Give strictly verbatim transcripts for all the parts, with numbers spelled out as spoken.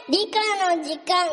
理科の時間。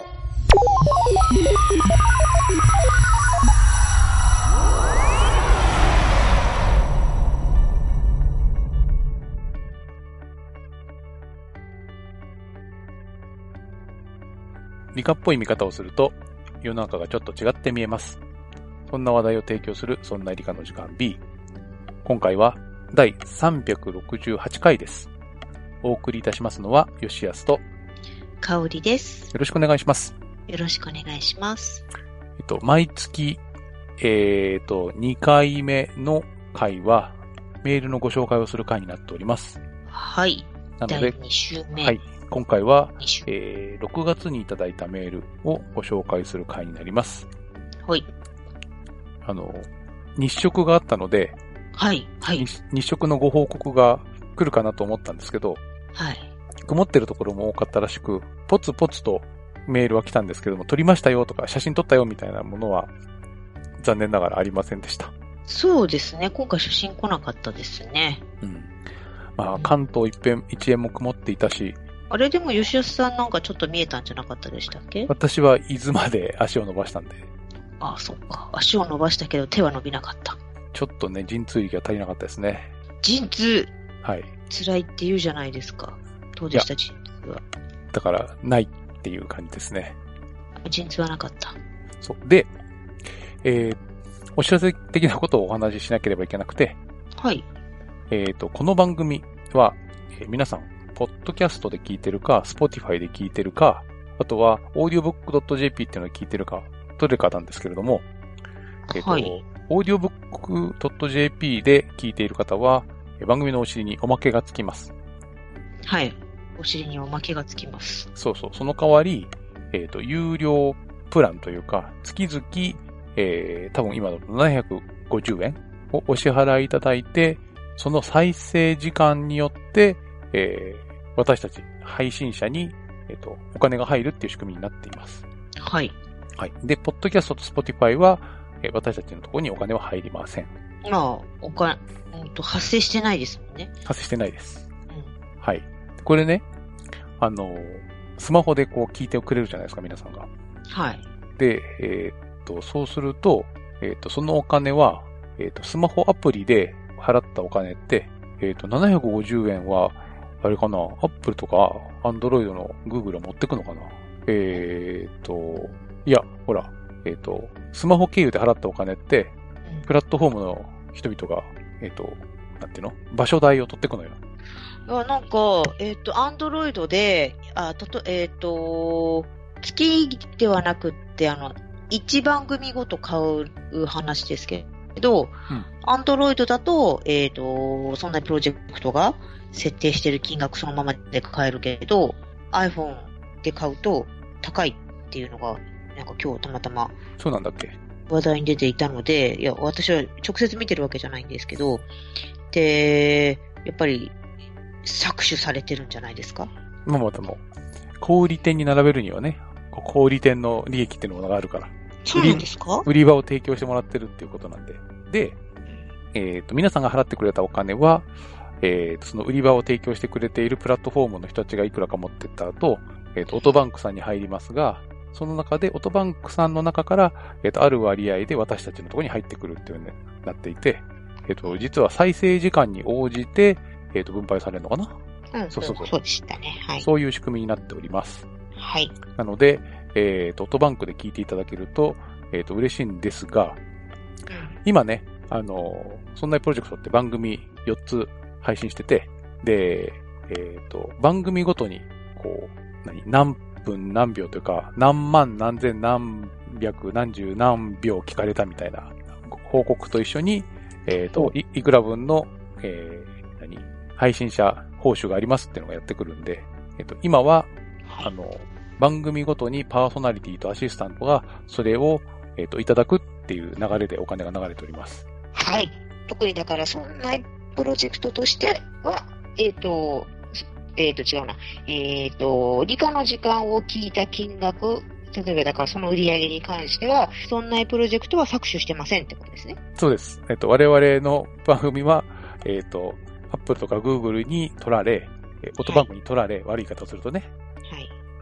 理科っぽい見方をすると世の中がちょっと違って見えます。そんな話題を提供するそんな理科の時間 B。今回はだいさんびゃくろくじゅうはちかいです。お送りいたしますのは吉安と香織です。 よろしくお願いします。 よろしくお願いします。 えっと、毎月、えっと、にかいめの回はメールのご紹介をする回になっております。 はい。 なので、 だいに週目。 はい。今回は、 週えー、ろくがつにいただいたメールをご紹介する回になります。 はい。 あの、日食があったので、 はい。はい。 日, 日食のご報告が来るかなと思ったんですけど、 はい。 曇ってるところも多かったらしく、ポツポツとメールは来たんですけども、撮りましたよとか写真撮ったよみたいなものは残念ながらありませんでした。 そうですね。今回写真来なかったですね。 うん。まあ、関東一辺、一円も曇っていたし、 あれでも吉安さんなんかちょっと見えたんじゃなかったでしたっけ？ 私は伊豆まで足を伸ばしたんで。 ああ、そっか。足を伸ばしたけど手は伸びなかった。 ちょっとね、陣痛力が足りなかったですね。 陣痛。 はい。 辛いって言うじゃないですか。どうでした陣痛は？ だから、ないっていう感じですね。 陣痛はなかった。 そう。で、えー、お知らせ的なことをお話ししなければいけなくて、 はい。 えっと、この番組は、えー、皆さん、ポッドキャストで聞いてるか、スポティファイで聞いてるか、あとは、オーディオブックドットジェーピー っていうのを聞いてるか、どれかなんですけれども、えっと、 はい。 オーディオブックドットジェーピー で聞いている方は、番組のお尻におまけがつきます。 はい。お尻におまけがつきます。 そうそう。その代わり、えっと、有料プランというか、月々、えー、多分今のななひゃくごじゅうえんをお支払いいただいて、その再生時間によって、えー、私たち配信者に、えっと、お金が入るっていう仕組みになっています。 はい。 はい。で、ポッドキャストとスポティファイは、えー、私たちのところにお金は入りません。 まあ、お金、うんと、発生してないですもんね。 発生してないです。 うん。 はい。これね、あの、スマホでこう聞いてくれるじゃないですか、皆さんが。 はい。 で、えー、っと、そうすると、えー、っと、そのお金は、えー、っと、スマホアプリで払ったお金って、えー、っと、ななひゃくごじゅうえんは、あれかな、Apple とか Android の Google は持ってくのかな。えー、っと、いや、ほら、えー、っと、スマホ経由で払ったお金って、 うん、 プラットフォームの人々が、えー、っと、なんていうの？場所代を取ってくのよ。 あ、なんか、えっ、ー、と、アンドロイドで、あ、とと、えっ、ー、と、月ではなくって、あの、一番組ごと買う話ですけど、アンドロイドだと、えっ、ー、と、そんなプロジェクトが設定してる金額そのままで買えるけど、iPhone で買うと高いっていうのが、なんか今日たまたま。 そうなんだっけ？ 話題に出ていたので、いや、私は直接見てるわけじゃないんですけど、で、やっぱり、搾取されてるんじゃないですか？ まあまたも小売店に並べるにはね、小売店の利益っていうものがあるから。 そうなんですか？ 売り場を提供してもらってるっていうことなんで。で、えっと、皆さんが払ってくれたお金は、えっと、その売り場を提供してくれているプラットフォームの人たちがいくらか持ってった後、えっと、オトバンクさんに入りますが、その中でオトバンクさんの中から、えっと、ある割合で私たちのところに入ってくるっていう風になっていて、えっと、実は再生時間に応じて、えっと、分配されるのかな？ うん、そうそうそう。そうでしたね。はい。 そういう仕組みになっております。 はい。 なので、えっと、オトバンクで聞いていただけると、えっと、嬉しいんですが、うん、今ね、あの、そんなプロジェクトって番組よっつ配信してて、で、えっと、番組ごとに、こう、何、何分何秒というか、何万何千何百何十何秒聞かれたみたいな報告と一緒に、えっと、い, いくら分の、えー、何、配信者報酬がありますっていうのがやってくるんで、えっと、今は、あの、番組ごとにパーソナリティとアシスタントがそれを、えっと、いただくっていう流れでお金が流れております。 はい。特にだから、そんなプロジェクトとしては、えっと、えっと、違うな。えっと、理科の時間を聞いた金額、例えばだからその売り上げに関しては、そんなプロジェクトは搾取してませんってことですね。 そうです。えっと、我々の番組は、えっと、Apple とか Google に取られ、オトバンクに取られ、はい、悪い言い方をするとね。はい。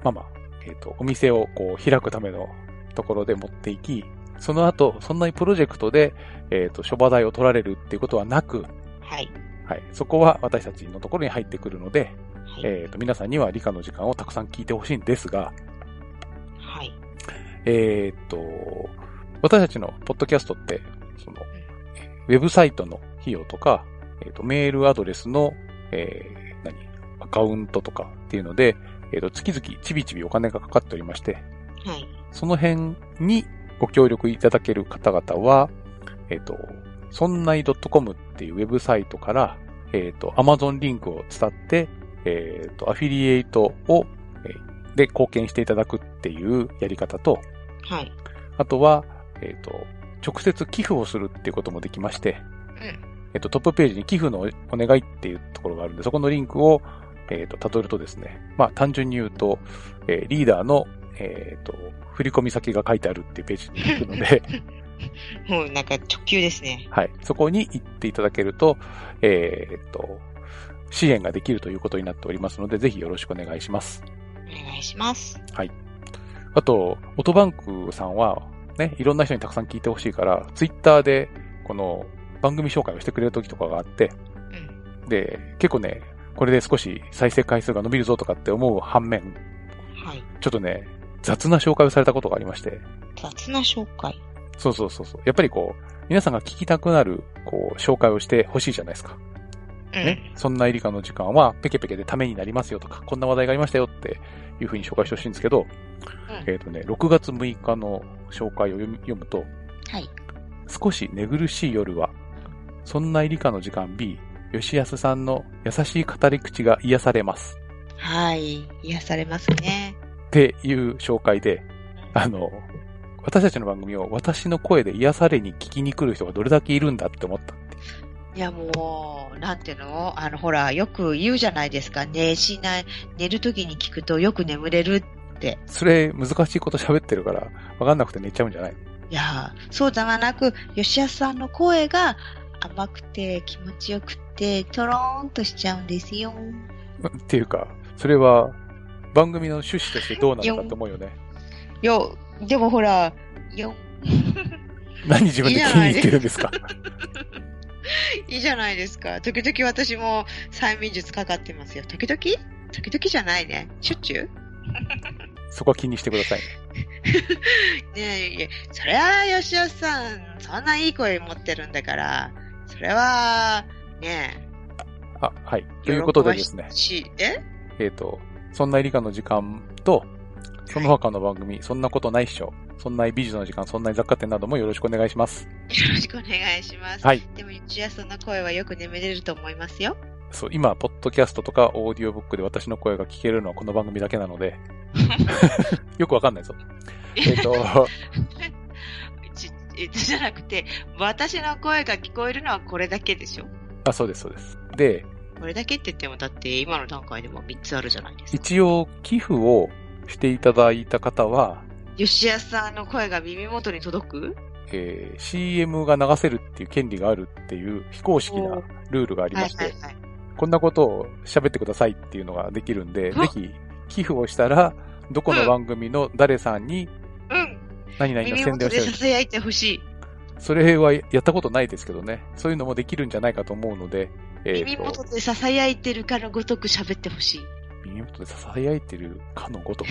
まあまあ、えっと、お店をこう開くためのところで持っていき、その後、そんなにプロジェクトで、えっと、諸場代を取られるっていうことはなく、 はい。 はい。そこは私たちのところに入ってくるので、 はい、 えっと、皆さんには理科の時間をたくさん聞いてほしいんですが、 はい。 えっと、私たちのポッドキャストって、その、ウェブサイトの費用とか、えっと、メールアドレスの、えー、何アカウントとかっていうので、えっと、月々ちびちびお金がかかっておりまして、 はい。 その辺にご協力いただける方々は、えっと、そんない .com っていうウェブサイトから、えっと、Amazon リンクを伝って、えっと、アフィリエイトを、えー、で貢献していただくっていうやり方と、 はい。 あとは、えっと、直接寄付をするっていうこともできまして、 うん。 えっと、トップページに寄付のお願いっていうところがあるんで、そこのリンクを、えっと、辿るとですね、まあ、単純に言うと、えー、リーダーの、えっと、振込先が書いてあるっていうページに行くので、 もうなんか直球ですね。 はい。そこに行っていただけると、えっと、支援ができるということになっておりますので、ぜひよろしくお願いします。 お願いします。 はい。あと、オトバンクさんは、ね、いろんな人にたくさん聞いてほしいから、ツイッターで、この、番組紹介をしてくれる時とかがあって、うん、で、結構ね、これで少し再生回数が伸びるぞとかって思う反面、 はい。 ちょっとね、雑な紹介をされたことがありまして。 雑な紹介？ そうそうそうそう。やっぱりこう、皆さんが聞きたくなる、こう、紹介をしてほしいじゃないですか。うん。ね。そんな理科の時間は、ペケペケでためになりますよとか、こんな話題がありましたよっていう風に紹介してほしいんですけど、うん、えっとね、ろくがつむいかの紹介を読む、読むと、 はい。 少し寝苦しい夜は、そんな理科の時間 B、吉安さんの優しい語り口が癒されます。 はい。癒されますね。 っていう紹介で、あの、私たちの番組を私の声で癒されに聞きに来る人がどれだけいるんだって思ったって。 いやもう、なんていうのあの、ほら、よく言うじゃないですか。寝しない、寝るときに聞くとよく眠れるって。 それ、難しいこと喋ってるから、わかんなくて寝ちゃうんじゃない？ いや、そうではなく、吉安さんの声が甘くて気持ちよくて、とろーんとしちゃうんですよ。 っていうか、それは、番組の趣旨としてどうなのかと思うよね。 いや、でもほら、よ何自分で気に入ってるんですか？ いいじゃないですか。時々私も催眠術かかってますよ。時々時々じゃないね。しょっちゅうそこは気にしてくださいね。ねえ、それは吉安さん、そんないい声持ってるんだから、それは、ねえ。 あ、はい。ということでですね。 ええっと、そんな理科の時間と、その他の番組、そんなことないっしょ。そんな美術の時間、そんな雑貨店などもよろしくお願いします。 よろしくお願いします。 はい。 でも、吉安さんの声はよく眠れると思いますよ。 そう、今、ポッドキャストとかオーディオブックで私の声が聞けるのはこの番組だけなので、よくわかんないぞ。えっと、 じゃなくて、私の声が聞こえるのはこれだけでしょ？ あ、そうです、そうです。で、 これだけって言っても、だって今の段階でもみっつあるじゃないですか。 一応、寄付をしていただいた方は、 吉安さんの声が耳元に届く？ えー、シーエム が流せるっていう権利があるっていう非公式なルールがありまして、はいはいはい、こんなことを喋ってくださいっていうのができるんで、ぜひ寄付をしたら、どこの番組の誰さんに、 うん。 何々の宣伝をしてる。 耳元で囁いてほしい。 それはやったことないですけどね。そういうのもできるんじゃないかと思うので、 えー、耳元で囁いてるかのごとく喋ってほしい。 耳元で囁いてるかのごとく。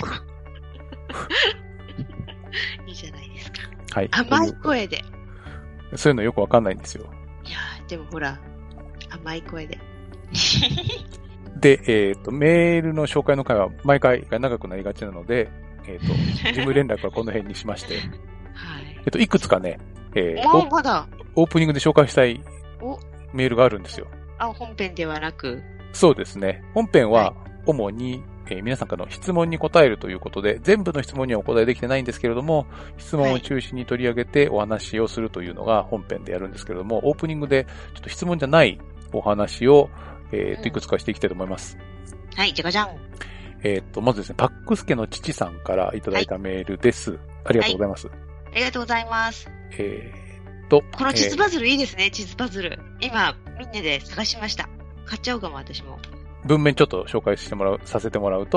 いいじゃないですか。 はい。 甘い声で。 そういうのよくわかんないんですよ。 いやー、でもほら、甘い声で。 で、えっと、メールの紹介の回は毎回が長くなりがちなので、えっと、事務連絡はこの辺にしまして、はい。えっと、いくつかね、えー、おまだオープニングで紹介したいメールがあるんですよ。 あ、本編ではなく？ そうですね。本編は主に、はい、えー、皆さんからの質問に答えるということで、全部の質問にはお答えできてないんですけれども、質問を中心に取り上げてお話をするというのが本編でやるんですけれども、オープニングでちょっと質問じゃないお話を、えー、といくつかしていきたいと思います。 うん、はい、じゃがじゃん。 えっと、まずですね、パックスケの父さんからいただいたメールです。はい、ありがとうございます。はい、 ありがとうございます。 えー、と、 この地図パズルいいですね、えー、地図パズル。今、みんなで探しました。買っちゃうかも、私も。 文面ちょっと紹介してもらう、させてもらうと、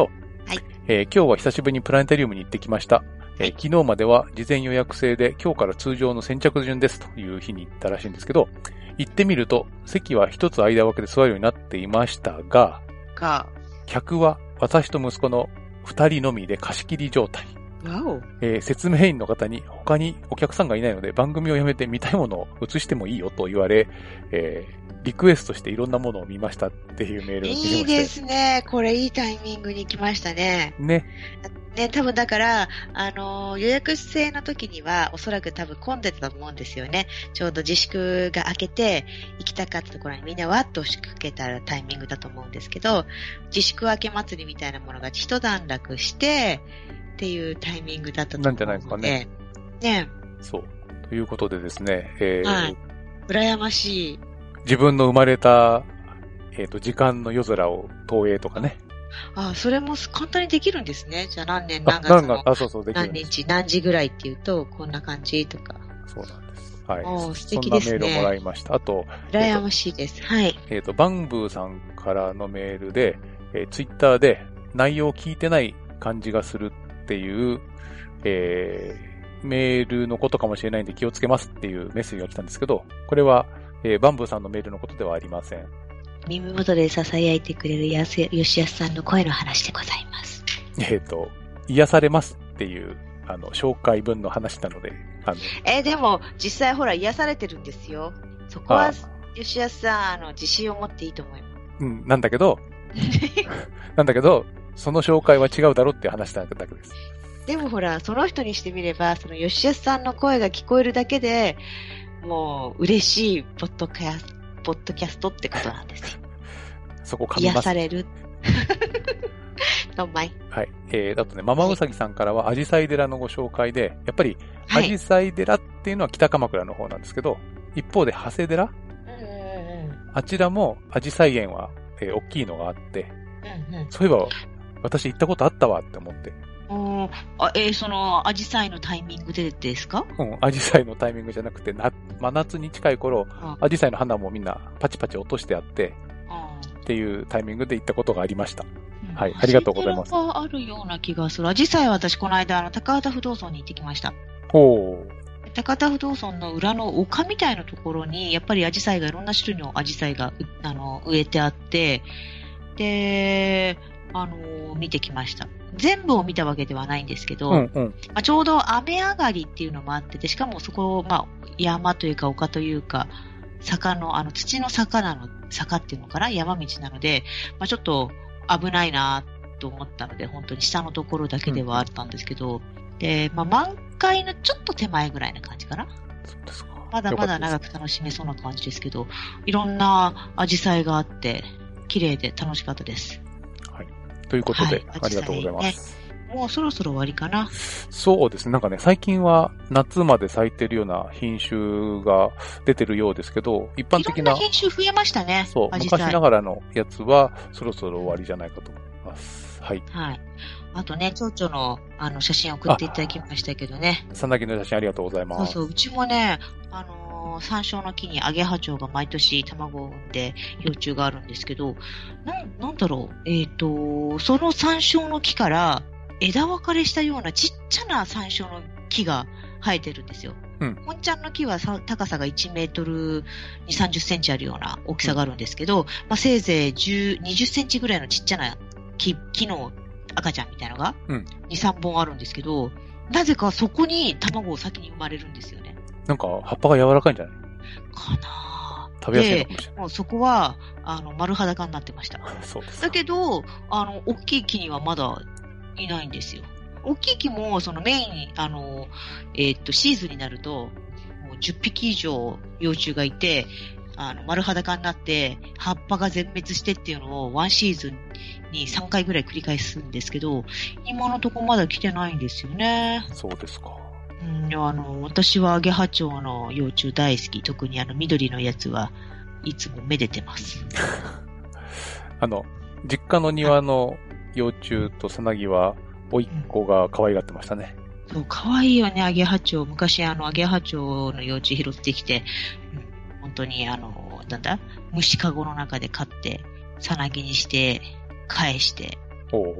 はい。 えー、今日は久しぶりにプラネタリウムに行ってきました。えー、昨日までは事前予約制で今日から通常の先着順ですという日に行ったらしいんですけど、行ってみると席は一つ間分けで座るようになっていましたが、 が、 客は私と息子の二人のみで貸し切り状態。 わお。 えー、説明員の方に他にお客さんがいないので番組をやめて見たいものを映してもいいよと言われ、えー、リクエストしていろんなものを見ましたっていうメールが来てました。 いいですね。これいいタイミングに来ましたね。 ね。 ね、多分だから、あのー、予約制の時にはおそらく多分混んでたと思うんですよね。ちょうど自粛が明けて行きたかったところにみんなわっと押しかけたタイミングだと思うんですけど、自粛明け祭りみたいなものが一段落してっていうタイミングだったと思うので。なんじゃないですかね。ね。 そう。ということでですね、えー、 はい。羨ましい。 自分の生まれた、えっと、時間の夜空を投影とかね。 ああ、それも簡単にできるんですね。じゃあ何年何月のあ、そうそう、できる。 何日何時ぐらいっていうと、こんな感じとか。 そうなんです。はい。 お素敵ですね。 そんなメールをもらいました。あと、 羨ましいです。はい。 えっと、バンブーさんからのメールで、えー、ツイッターで内容を聞いてない感じがするっていう、えー、メールのことかもしれないんで気をつけますっていうメッセージが来たんですけど、これは、えー、バンブーさんのメールのことではありません。 耳元で囁いてくれるやす吉安さんの声の話でございます。 えっと、癒されますっていう、あの、紹介文の話なので、あの、 えー、でも、実際ほら癒されてるんですよ。そこは、吉安さん、あの、自信を持っていいと思います。 うん、なんだけど、なんだけど、その紹介は違うだろっていう話なだけです。 でもほら、その人にしてみれば、その吉安さんの声が聞こえるだけで、もう、嬉しいポッドキャスト、ポッドキャストってことなんですよ。 そこ噛みます。 癒される。どんまい。 はい。えー、だとね、ママウサギさんからは、アジサイ寺のご紹介で、やっぱり、アジサイ寺っていうのは北鎌倉の方なんですけど、一方で、長谷寺、 うんうんうん、 あちらも、アジサイ園は、えー、大きいのがあって、 うんうん、 そういえば、私行ったことあったわって思って。 うん、あ、えー、その、アジサイのタイミングでですか？ うん、アジサイのタイミングじゃなくて、な、真夏に近い頃、アジサイの花もみんなパチパチ落としてあって、っていうタイミングで行ったことがありました。うん、はい、ありがとうございます。 があるような気がする。アジサイは私この間、あの、高畑不動尊に行ってきました。 おー。 高畑不動尊の裏の丘みたいなところに、やっぱりアジサイがいろんな種類のアジサイが、あの、植えてあって、で、あの、見てきました。全部を見たわけではないんですけど、 うんうん、 まあ、ちょうど雨上がりっていうのもあってて、しかもそこ、まあ、山というか丘というか、坂の、あの、土の坂なの、坂っていうのかな、山道なので、まあ、ちょっと危ないなと思ったので、本当に下のところだけではあったんですけど、うん、で、まあ、満開のちょっと手前ぐらいな感じかな。 そうですか。 まだまだ長く楽しめそうな感じですけど、いろんなアジサイがあって、綺麗で楽しかったです。 はい。ということで、はい、ありがとうございます。 もうそろそろ終わりかな。 そうですね。なんかね、最近は夏まで咲いてるような品種が出てるようですけど、一般的な。 いろんな品種増えましたね。 そう、昔ながらのやつはそろそろ終わりじゃないかと思います。はい。 はい。あとね、蝶々のあの写真送っていただきましたけどね。 さなぎの写真ありがとうございます。 そうそう、うちもね、あのー、山椒の木にアゲハチョウが毎年卵を産んで幼虫があるんですけど、なん、なんだろう、えっと、その山椒の木から枝分かれしたようなちっちゃな山椒の木が生えてるんですよ。 うん。 本ちゃんの木はさ高さがいちメートルに、さんじゅっセンチあるような大きさがあるんですけど、うん、まあ、せいぜいじゅう、にじゅっセンチぐらいのちっちゃな木、木の赤ちゃんみたいなのがに、さんぼんあるんですけど、なぜかそこに卵を先に生まれるんですよね。 なんか葉っぱが柔らかいんじゃないかなぁ。 食べやすいのかもしれない。 もうそこは、あの、丸裸になってました。 そうです。 だけど、あの、大きい木にはまだいないんですよ。大きい木も、そのメイン、あの、えー、っと、シーズンになると、もうじゅっぴき以上幼虫がいて、あの、丸裸になって、葉っぱが全滅してっていうのをワンシーズンにさんかいぐらい繰り返すんですけど、今のとこまだ来てないんですよね。 そうですか。 うん、あの、私はアゲハチョウの幼虫大好き。特にあの、緑のやつはいつもめでてます。 あの、実家の庭の幼虫とさなぎは、おいっ子が可愛がってましたね。 うん、そう、可愛いよね、アゲハチョウ。昔あの、アゲハチョウの幼虫拾ってきて、うん、本当にあの、なんだ、虫かごの中で飼って、さなぎにして、返して、 おうおう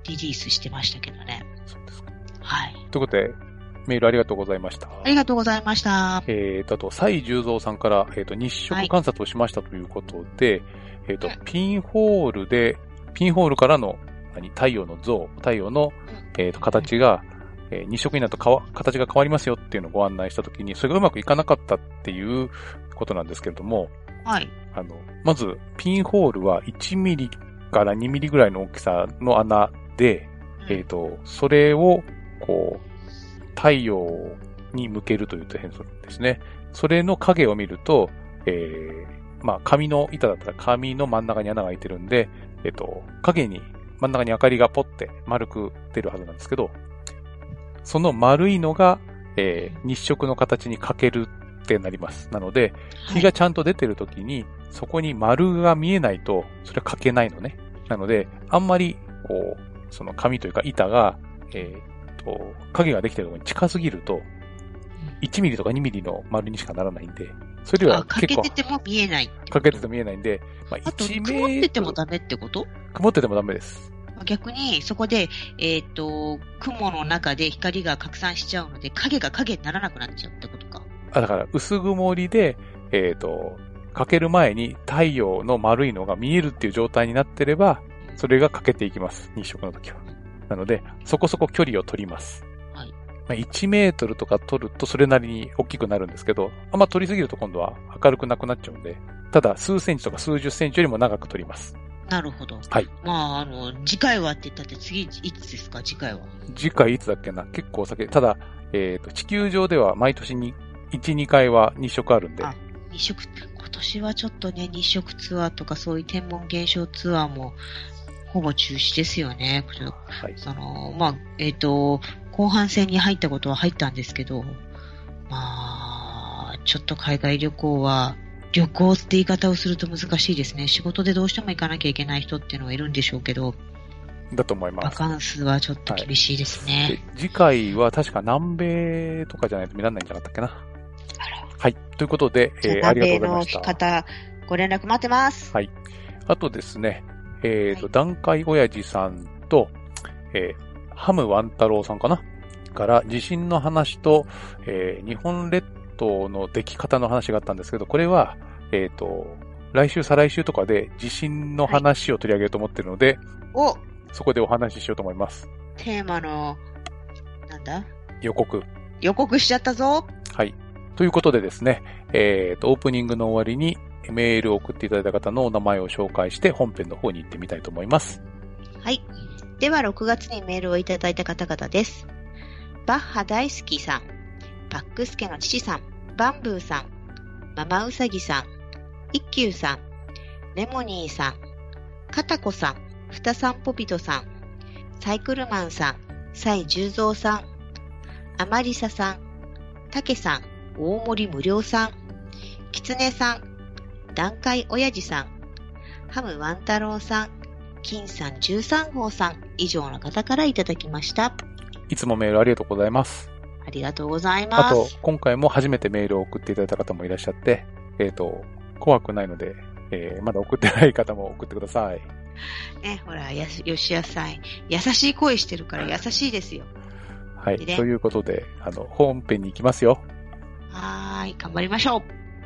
リリースしてましたけどね。 そうですか。 はい。 ということで、メールありがとうございました。 ありがとうございました。 えーと、あと、蔡十三さんから、えっと、日食観察をしましたということで、はい、えっと、ピンホールで、ピンホールからの、何、太陽の像、太陽の、えっと、形が、えー、日食になるとかわ、形が変わりますよっていうのをご案内したときに、それがうまくいかなかったっていうことなんですけれども、 はい。 あの、まず、ピンホールはいちミリからにミリぐらいの大きさの穴で、えっと、それを、こう、太陽に向けるというと変ですね。それの影を見ると、えー、まあ、紙の板だったら紙の真ん中に穴が開いてるんで、えっと、影に、真ん中に明かりがポッて丸く出るはずなんですけど、その丸いのが、えー、日食の形に欠けるってなります。なので、日がちゃんと出てるときに、はい、そこに丸が見えないと、それは欠けないのね。なので、あんまり、こう、その紙というか板が、えー、と、影ができてるところに近すぎると、いちミリとかにミリの丸にしかならないんで、それでは結構。 欠けてても見えない。 欠けてても見えないんで、まあ、いちメートル。 曇っててもダメってこと？ 曇っててもダメです。 逆に、そこで、えっと、雲の中で光が拡散しちゃうので、影が影にならなくなっちゃうってことか。 あ、だから、薄曇りで、えっと、欠ける前に太陽の丸いのが見えるっていう状態になってれば、それが欠けていきます。日食の時は。なので、そこそこ距離を取ります。はい。まあ、いちメートルとか取るとそれなりに大きくなるんですけど、あんま取りすぎると今度は明るくなくなっちゃうんで、ただ数センチとか数十センチよりも長く取ります。 なるほど。 はい。 まあ、あの、次回はって言ったって次いつですか、次回は。 次回いつだっけな、結構先。ただ、えっと、地球上では毎年にいち、にかいは日食あるんで。 あ、日食、今年はちょっとね、日食ツアーとかそういう天文現象ツアーも、ほぼ中止ですよね。はい。その、まあ、えっと、後半戦に入ったことは入ったんですけど、まあ、ちょっと海外旅行は、旅行って言い方をすると難しいですね。仕事でどうしても行かなきゃいけない人っていうのはいるんでしょうけど。 だと思います。 バカンスはちょっと厳しいですね。 はい、で次回は確か南米とかじゃないと見られないんじゃなかったっけな。あら。はい。ということで、えー、ありがとうございました。 南米の方、ご連絡待ってます。 はい。あとですね、えっと、はい、段階親父さんと、えー、ハムワン太郎さんかなから地震の話と、えー、日本列島の出来方の話があったんですけど、これは、えっと、来週、再来週とかで地震の話を取り上げようと思ってるので、はい、おそこでお話ししようと思います。 テーマの、なんだ予告。 予告しちゃったぞ。 はい。ということでですね、えっと、オープニングの終わりにメールを送っていただいた方のお名前を紹介して本編の方に行ってみたいと思います。 はい。では、ろくがつにメールをいただいた方々です。バッハ大好きさん、パックスケの父さん、バンブーさん、ママウサギさん、一休さん、レモニーさん、カタコさん、ふたさんぽびとさん、サイクルマンさん、蔡十三さん、アマリサさん、タケさん、大森無料さん、キツネさん、段階親父さん、ハムワン太郎さん、金さんじゅうさん号さん、以上の方からいただきました。 いつもメールありがとうございます。 ありがとうございます。 あと、今回も初めてメールを送っていただいた方もいらっしゃって、えっと、怖くないので、えー、まだ送ってない方も送ってください。 ね、ほら、やす、よしやさん、優しい声してるから優しいですよ。 はい、ね、ということで、あの、本編に行きますよ。 はーい、頑張りましょう。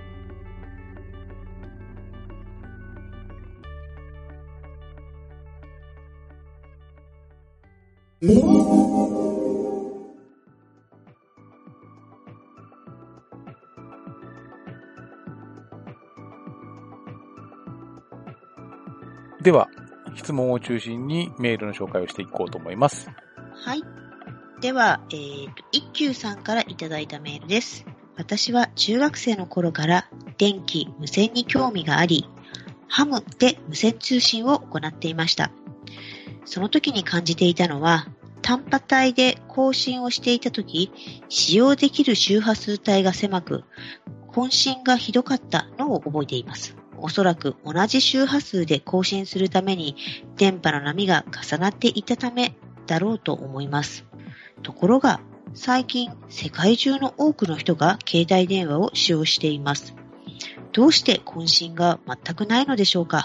では、質問を中心にメールの紹介をしていこうと思います。 はい。では、えーと、一休さんからいただいたメールです。私は中学生の頃から電気、無線に興味があり、ハムで無線通信を行っていました。その時に感じていたのは、短波帯で更新をしていた時、使用できる周波数帯が狭く、渾身がひどかったのを覚えています。おそらく同じ周波数で更新するために電波の波が重なっていたためだろうと思います。ところが最近世界中の多くの人が携帯電話を使用しています。どうして渾身が全くないのでしょうか。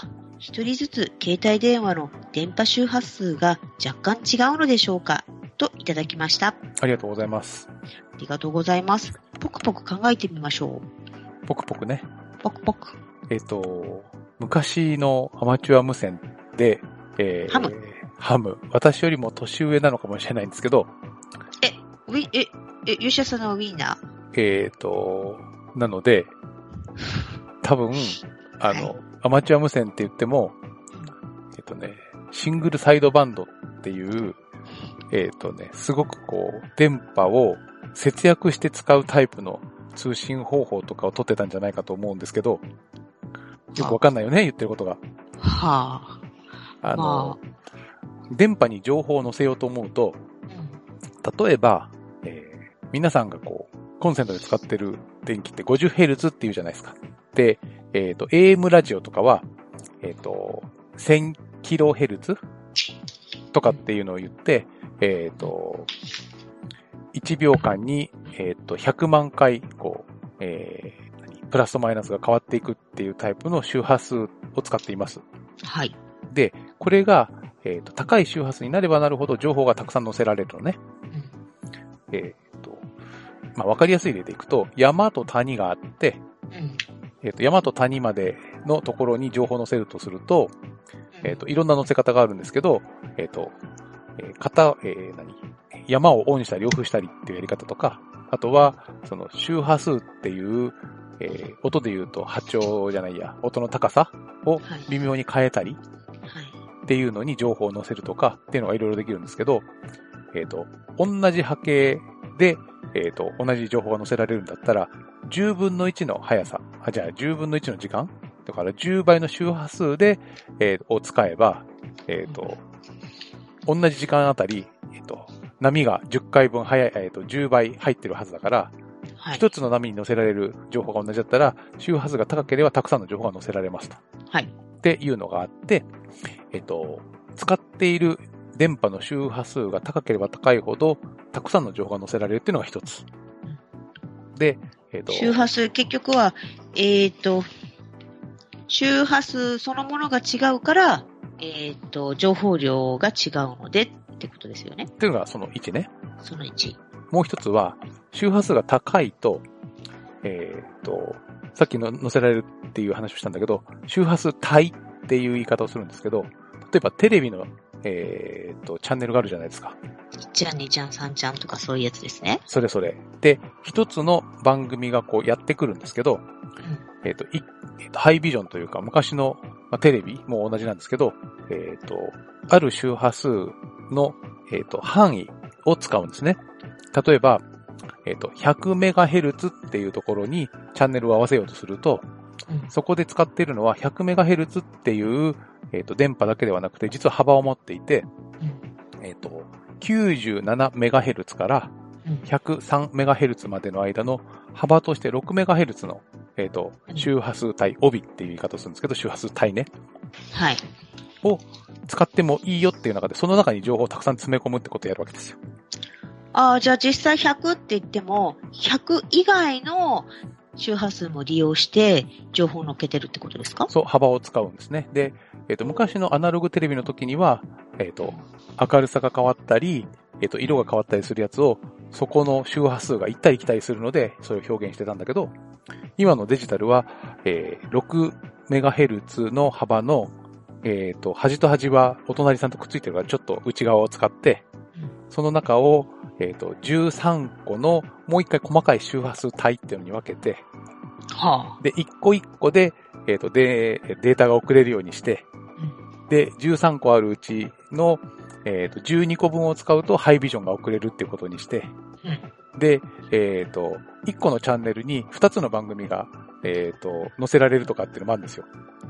一人ずつ携帯電話の電波周波数が若干違うのでしょうかといただきました。 ありがとうございます。 ありがとうございます。ポクポク考えてみましょポクポクね。 う。ポクポク。 えっ、と、昔のアマチュア無線で、えー、 ハム。 ハム。私よりも年上なのかもしれないんですけど、 え、ウィ、え、え、吉田さんのウィーナー。 えっ、と、なので、多分、あの、 はい、 アマチュア無線って言っても、えっ、とね、シングルサイドバンドっていう、えっ、とね、すごくこう、電波を節約して使うタイプの通信方法とかを取ってたんじゃないかと思うんですけど、よくわかんないよね、言ってることが。 はあ。 あの、 まあ、 電波に情報を載せようと思うと、例えば、えー、皆さんがこう、コンセントで使ってる電気って ごじゅっヘルツ っていうじゃないですか。で、えっ、と、エーエム ラジオとかは、えっ、と、せんキロヘルツ とかっていうのを言って、えっ、と、いちびょうかんに、えっ、と、ひゃくまんかい、こう、えー、何プラスとマイナスが変わっていくっていうタイプの周波数を使っています。 はい。 で、これが、えっ、と、高い周波数になればなるほど情報がたくさん載せられるのね。うん、えっ、と、まあ、わかりやすい例でいくと、山と谷があって、うん、えっ、と、山と谷までのところに情報を載せるとすると、えっ、と、いろんな載せ方があるんですけど、えっ、と、えー、片、えー、何山をオンしたりオフしたりっていうやり方とか、あとは、その周波数っていう、えー、音で言うと波長じゃないや、音の高さを微妙に変えたり、っていうのに情報を載せるとかっていうのがいろいろできるんですけど、えっ、と、同じ波形で、えっ、と、同じ情報が載せられるんだったら、じゅうぶんのいちの速さ、あ、じゃあじゅうぶんのいちの時間だからじゅうばいの周波数で、えー、を使えば、えっ、と、同じ時間あたり、えっ、と、波がじゅっかいぶん速い、えっ、と、じゅうばい入ってるはずだから、はい、一つの波に載せられる情報が同じだったら、周波数が高ければたくさんの情報が載せられますと。はい。っていうのがあって、えっ、と、使っている電波の周波数が高ければ高いほど、たくさんの情報が載せられるっていうのが一つ。で、えっ、と。 周波数、結局は、えっ、と、周波数そのものが違うから、えっ、と、情報量が違うのでってことですよね。 っていうのがそのいちね。 そのいち。 もう一つは、周波数が高いと、えっ、と、さっきの載せられるっていう話をしたんだけど、周波数帯っていう言い方をするんですけど、例えばテレビの、えっ、と、チャンネルがあるじゃないですか。 いちちゃん、にちゃん、さんちゃんとかそういうやつですね。 それそれ。で、一つの番組がこうやってくるんですけど、うん、えっ、と、い、えーと、ハイビジョンというか昔の、まあ、テレビも同じなんですけど、えっ、と、ある周波数の、えっ、と、範囲を使うんですね。例えば、えっ、と、ひゃくメガヘルツ っていうところにチャンネルを合わせようとすると、うん、そこで使っているのは ひゃくメガヘルツ っていう、えっ、と、電波だけではなくて、実は幅を持っていて、うん、えっ、と、きゅうじゅうななメガヘルツ からひゃくさんメガヘルツ までの間の幅としてろくメガヘルツ の、えっ、と、周波数帯、帯っていう言い方をするんですけど、周波数帯ね。 はい。 を使ってもいいよっていう中で、その中に情報をたくさん詰め込むってことをやるわけですよ。 ああ、じゃあ実際ひゃくって言っても、ひゃく以外の周波数も利用して情報を乗っけてるってことですか？ そう、幅を使うんですね。で、えっ、と、昔のアナログテレビの時には、えっ、と、明るさが変わったり、えっ、と、色が変わったりするやつを、そこの周波数が行ったり来たりするので、それを表現してたんだけど、今のデジタルは、えー、ろくメガヘルツ の幅の、えっ、と、端と端はお隣さんとくっついてるからちょっと内側を使って、その中を、えっ、と、じゅうさんこのもう一回細かい周波数帯っていうのに分けて、はあ、で、一個一個で、えっ、と、で、データが送れるようにして、うん、で、じゅうさんこあるうちの、えっ、と、じゅうにこぶんを使うとハイビジョンが送れるっていうことにして、うん、で、えっ、と、いっこのチャンネルにふたつの番組が、えっ、と、載せられるとかっていうのもあるんですよ。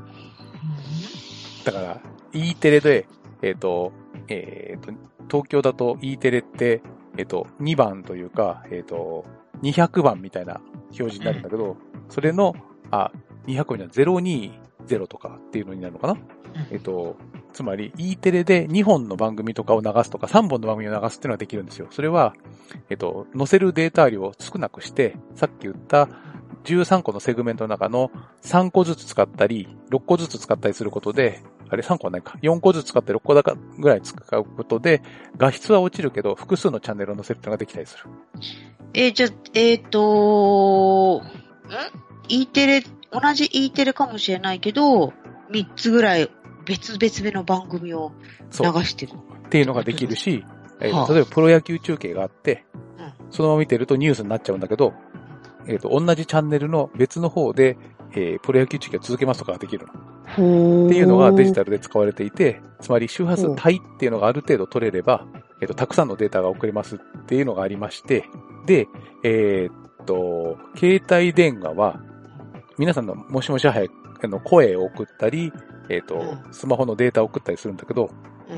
だから、E テレで、えっ、と、えっ、と、東京だと E テレって、えっ、と、にばんというか、えっ、と、にひゃくばんみたいな表示になるんだけど、それの、あ、にひゃくばんじゃゼロにゼロとかっていうのになるのかな、うん、えっ、と、つまり E テレでにほんの番組とかを流すとかさんぼんの番組を流すっていうのができるんですよ。それは、えっ、と、載せるデータ量を少なくして、さっき言ったじゅうさんこのセグメントの中のさんこずつ使ったり、ろっこずつ使ったりすることで、あれさんこはないか、よんこずつ使ってろっこだかぐらい使うことで、画質は落ちるけど、複数のチャンネルの設定ができたりする。 えー、じゃ、えっ、ー、とん ?E テレ、同じ E テレかもしれないけど、みっつぐらい別々の番組を流してる。 っていうのができるし、えーはあ、例えばプロ野球中継があって、うん、そのまま見てるとニュースになっちゃうんだけど、えっ、ー、と、同じチャンネルの別の方で、えー、プロ野球中継を続けますとかができるの。っていうのがデジタルで使われていて、つまり周波数帯っていうのがある程度取れれば、えっ、ー、と、たくさんのデータが送れますっていうのがありまして、で、えっ、ー、と、携帯電話は、皆さんのもしもしはやの声を送ったり、えっ、ー、と、うん、スマホのデータを送ったりするんだけど、うん、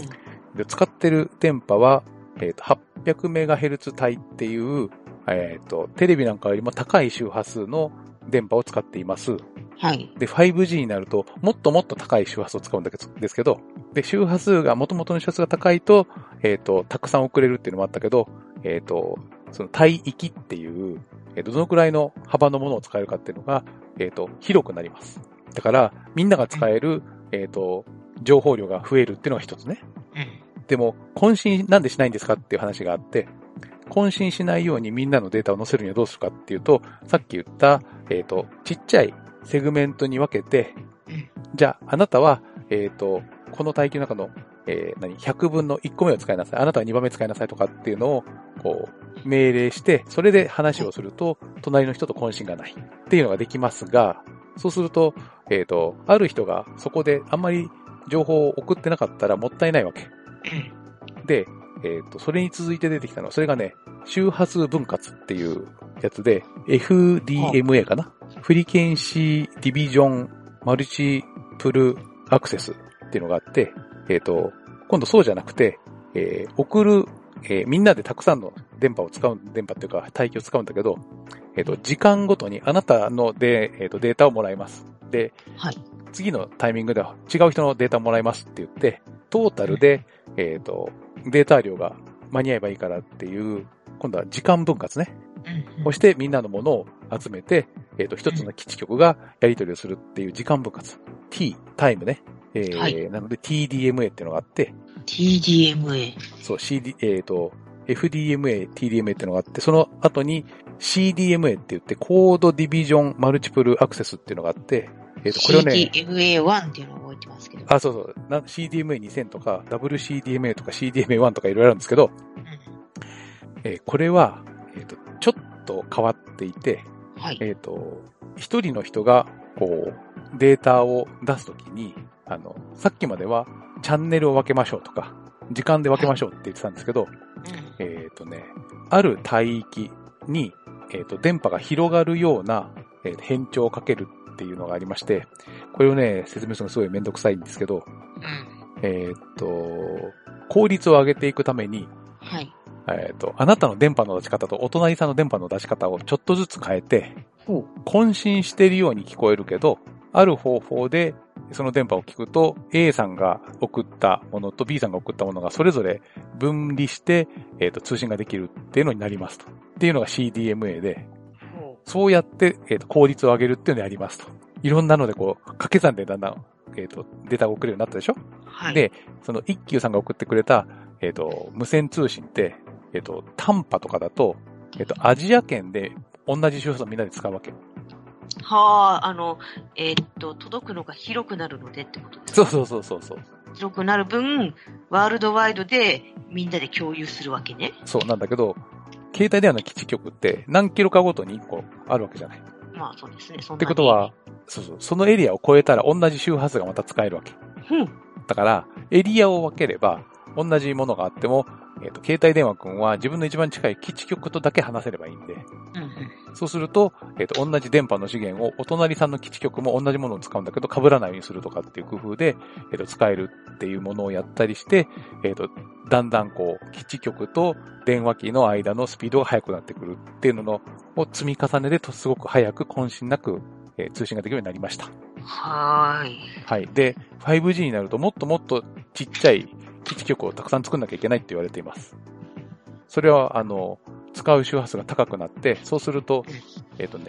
で使ってる電波は、えっ、ー、と、はっぴゃくメガヘルツ 帯っていう、えっ、ー、と、テレビなんかよりも高い周波数の電波を使っています。 はい。 で、ファイブジー になると、もっともっと高い周波数を使うんですけど、で、周波数が、元々の周波数が高いと、えっ、ー、と、たくさん送れるっていうのもあったけど、えっ、ー、と、その帯域っていう、えっ、ー、と、どのくらいの幅のものを使えるかっていうのが、えっ、と、広くなります。だから、みんなが使える、えっ、と、情報量が増えるっていうのが一つね。うん、でも、渾身なんでしないんですかっていう話があって、渾身しないようにみんなのデータを載せるにはどうするかっていうと、さっき言った、えっ、と、ちっちゃいセグメントに分けて、じゃあ、あなたは、えっ、と、この帯域の中の、えー、何、ひゃくぶんのいっこめを使いなさい。あなたはにばんめ使いなさいとかっていうのを、こう、命令して、それで話をすると、隣の人と渾身がないっていうのができますが、そうすると、えっ、と、ある人がそこであんまり情報を送ってなかったらもったいないわけ。で、えっ、と、それに続いて出てきたのは、それがね、周波数分割っていうやつで、エフディーエムエー かな？フリケンシーディビジョンマルチプルアクセスっていうのがあって、えっ、と、今度そうじゃなくて、えー、送る、えー、みんなでたくさんの電波を使う、電波っていうか帯域を使うんだけど、えっ、と、時間ごとにあなたので、えっ、と、データをもらいます。で、はい、次のタイミングでは違う人のデータをもらいますって言って、トータルで、えっ、と、データ量が間に合えばいいからっていう、今度は時間分割ね。うん、そしてみんなのものを集めて、えっ、と、一つの基地局がやり取りをするっていう時間分割。T、タイムね。えーはい、なので ティーディーエムエー っていうのがあって、 ティーディーエムエー。 そう、シーディー、えっ、と、エフディーエムエー、ティーディーエムエー っていうのがあって、その後に シーディーエムエー って言って、コードディビジョンマルチプルアクセスっていうのがあって、 えっ、と、これをね、シーディーエムエーワン っていうのを覚えてますけど。 あ、そうそう。シーディーエムエーにせん とか、ダブリューシーディーエムエー とか シーディーエムエーワン とかいろいろあるんですけど、うんえー、これは、えっ、と、ちょっと変わっていて、はい、えっ、と、一人の人が、こう、データを出すときに、あの、さっきまでは、チャンネルを分けましょうとか、時間で分けましょうって言ってたんですけど、はいうん、えっ、とね、ある帯域に、えっ、と、電波が広がるような、えー、変調をかけるっていうのがありまして、これをね、説明するのすごいめんどくさいんですけど、うん、えっ、と、効率を上げていくために、はい。えっ、と、あなたの電波の出し方とお隣さんの電波の出し方をちょっとずつ変えて、渾身しているように聞こえるけど、ある方法でその電波を聞くと A さんが送ったものと B さんが送ったものがそれぞれ分離して、えっ、と、通信ができるっていうのになりますと。っていうのが シーディーエムエー で、そうやって、えっ、と、効率を上げるっていうのをやりますと。いろんなのでこう、掛け算でだんだん、えっ、と、データが送れるようになったでしょ？はい。で、その一休さんが送ってくれた、えっ、と、無線通信って、えっ、と、短波とかだと、えっ、と、アジア圏で同じ周波数をみんなで使うわけ。 はあ、あの、えー、っと、届くのが広くなるのでってことですか？ そうそうそうそう。 広くなる分、ワールドワイドでみんなで共有するわけね。 そうなんだけど、携帯電話の基地局って何キロかごとにいっこあるわけじゃない。 まあそうですね。そんなにってことは、そうそう、そのエリアを超えたら同じ周波数がまた使えるわけ。うん。だから、エリアを分ければ、同じものがあっても、えっと、携帯電話くんは自分の一番近い基地局とだけ話せればいいんで、うんうん、そうすると、えっと、同じ電波の資源をお隣さんの基地局も同じものを使うんだけど被らないようにするとかっていう工夫で、えっと、使えるっていうものをやったりして、えっと、だんだんこう、基地局と電話機の間のスピードが速くなってくるっていうののを積み重ねで、すごく早く渾身なく、えー、通信ができるようになりました。 はーい。 はい。で、ファイブジー になるともっともっとちっちゃい基地局をたくさん作んなきゃいけないって言われています。それは、あの、使う周波数が高くなって、そうすると、えっとね、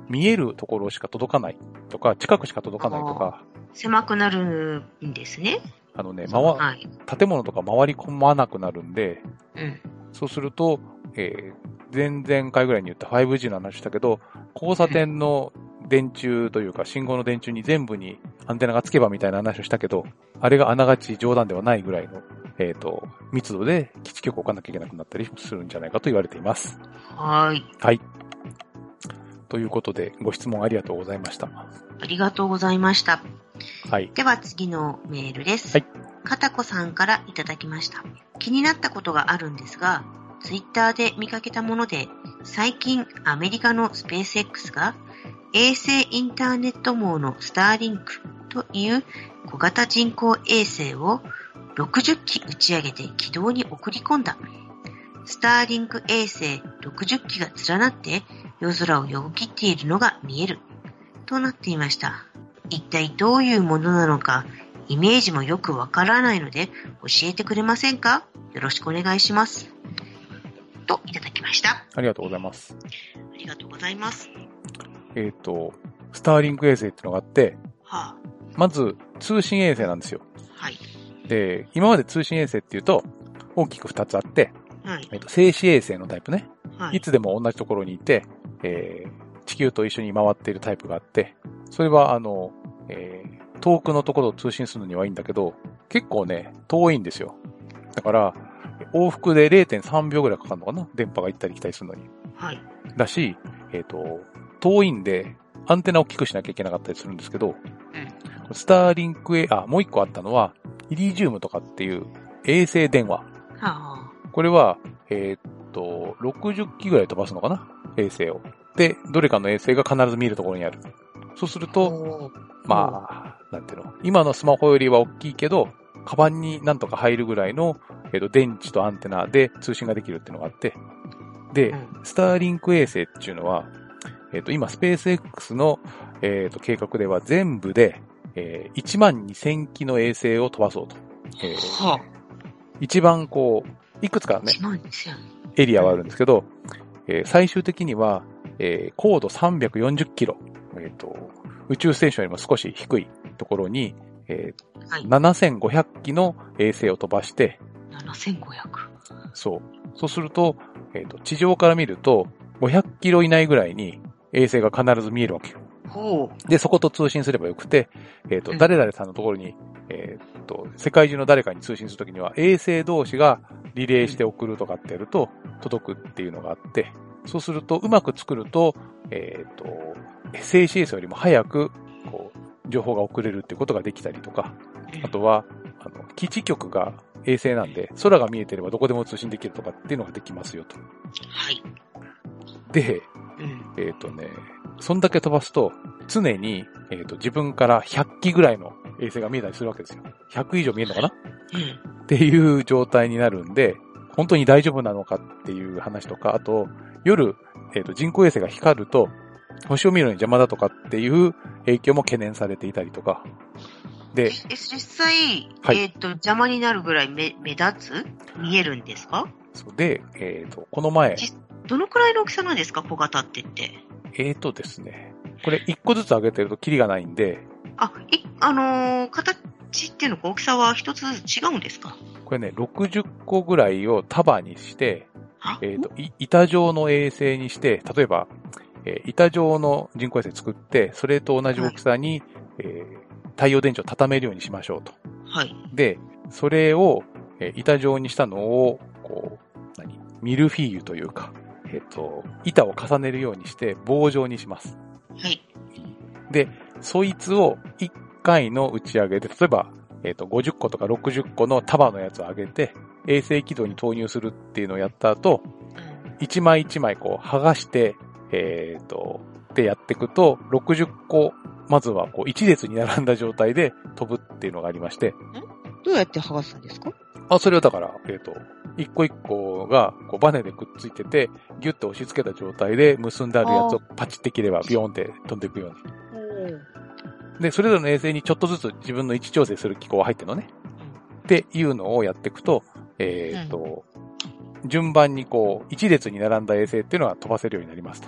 見えるところしか届かないとか、近くしか届かないとか。 狭くなるんですね。 あのね、回、 はい、 建物とか回り込まなくなるんで、 うん、 そうすると、えー、前々回ぐらいに言った ファイブジー の話したけど、交差点の電柱というか信号の電柱に全部にアンテナがつけばみたいな話をしたけど、あれがあながち冗談ではないぐらいの、えっと、密度で基地局を置かなきゃいけなくなったりするんじゃないかと言われています。 はい。 はい。ということで、ご質問ありがとうございました。 ありがとうございました。 はい。 では次のメールです。 はい。 かたこさんからいただきました。気になったことがあるんですが、ツイッターで見かけたもので、最近アメリカのスペース X が衛星インターネット網のスターリンクという小型人工衛星をろくじゅっき打ち上げて軌道に送り込んだ。スターリンク衛星ろくじゅっきが連なって夜空を横切っているのが見えるとなっていました。一体どういうものなのかイメージもよくわからないので教えてくれませんか？よろしくお願いします。といただきました。 ありがとうございます。 ありがとうございます。 えっと、スターリンク衛星ってのがあって、 はあ、 まず通信衛星なんですよ。 はい。 で、今まで通信衛星っていうと大きく二つあって、 はい、 えっと、静止衛星のタイプね。 はい。 いつでも同じところにいて、えー、地球と一緒に回っているタイプがあって、それはあの、えー、遠くのところを通信するのにはいいんだけど、結構ね、遠いんですよ。だから、往復で れいてんさんびょうぐらいかかるのかな？電波が行ったり来たりするのに。 はい。 だし、えっと、遠いんで、アンテナを大きくしなきゃいけなかったりするんですけど、うん、スターリンクへ、あ、もう一個あったのは、イリジウムとかっていう衛星電話。はあ、これは、えー、っと、ろくじゅっきぐらい飛ばすのかな？衛星を。で、どれかの衛星が必ず見えるところにある。そうすると、まあ、なんていうの。今のスマホよりは大きいけど、カバンになんとか入るぐらいの、えっと、電池とアンテナで通信ができるっていうのがあって、で、スターリンク衛星っていうのは、えっと、今、スペース X の、えっと、計画では全部で、えー、いちまんにせんきの衛星を飛ばそうと。えーはあ、一番こう、いくつかね、エリアはあるんですけど、えー、最終的には、えー、高度さんびゃくよんじゅっキロ、えっと、宇宙ステーションよりも少し低いところに、えーはい、ななせんごひゃくきの衛星を飛ばして、 ななせんごひゃく? そう。そうすると、えっと、地上から見ると、ごひゃくキロ以内ぐらいに衛星が必ず見えるわけよ。 ほう。 で、そこと通信すればよくて、えっと、うん、誰々さんのところに、えっと、世界中の誰かに通信するときには、衛星同士がリレーして送るとかってやると、届くっていうのがあって、そうすると、うまく作ると、えっと、静止衛星よりも早く、こう、情報が送れるっていうことができたりとか、あとは、あの、基地局が衛星なんで、空が見えてればどこでも通信できるとかっていうのができますよと。 はい。 で、うん、えっとね、そんだけ飛ばすと、常に、えっと、自分からひゃっきぐらいの衛星が見えたりするわけですよ。ひゃく以上見えるのかな、うん、っていう状態になるんで、本当に大丈夫なのかっていう話とか、あと、夜、えっと、人工衛星が光ると、星を見るのに邪魔だとかっていう影響も懸念されていたりとか。で、 実際、はい、えっと、邪魔になるぐらい目、目立つ見えるんですか？ そうで、えっと、この前。 どのくらいの大きさなんですか？小型って言って。 えっとですね、これ一個ずつ上げてるとキリがないんで。 あ、い、あのー、形っていうのか大きさは一つずつ違うんですか？ これね、ろくじゅっこぐらいを束にして、えっと、板状の衛星にして、例えば、えー、板状の人工衛星作って、それと同じ大きさに、はい、えー、太陽電池を畳めるようにしましょうと。 はい。 で、それを、えー、板状にしたのを、こう、何？ミルフィーユというか、えっと、板を重ねるようにして棒状にします。 はい。 で、そいつをいっかいの打ち上げで、例えば、えっと、ごじゅっことかろくじゅっこの束のやつを上げて、衛星軌道に投入するっていうのをやった後、いちまいいちまいこう剥がして、えっと、でやっていくと、ろくじゅっこ、まずはこう一列に並んだ状態で飛ぶっていうのがありまして。 どうやって剥がすんですか？ あ、それはだから、えっと、一個一個がこうバネでくっついてて、ギュッと押し付けた状態で結んであるやつをパチって切ればビヨーンって飛んでいくように。で、それぞれの衛星にちょっとずつ自分の位置調整する機構が入ってるのね。っていうのをやっていくと、えっと、うん、順番にこう、一列に並んだ衛星っていうのは飛ばせるようになりますと。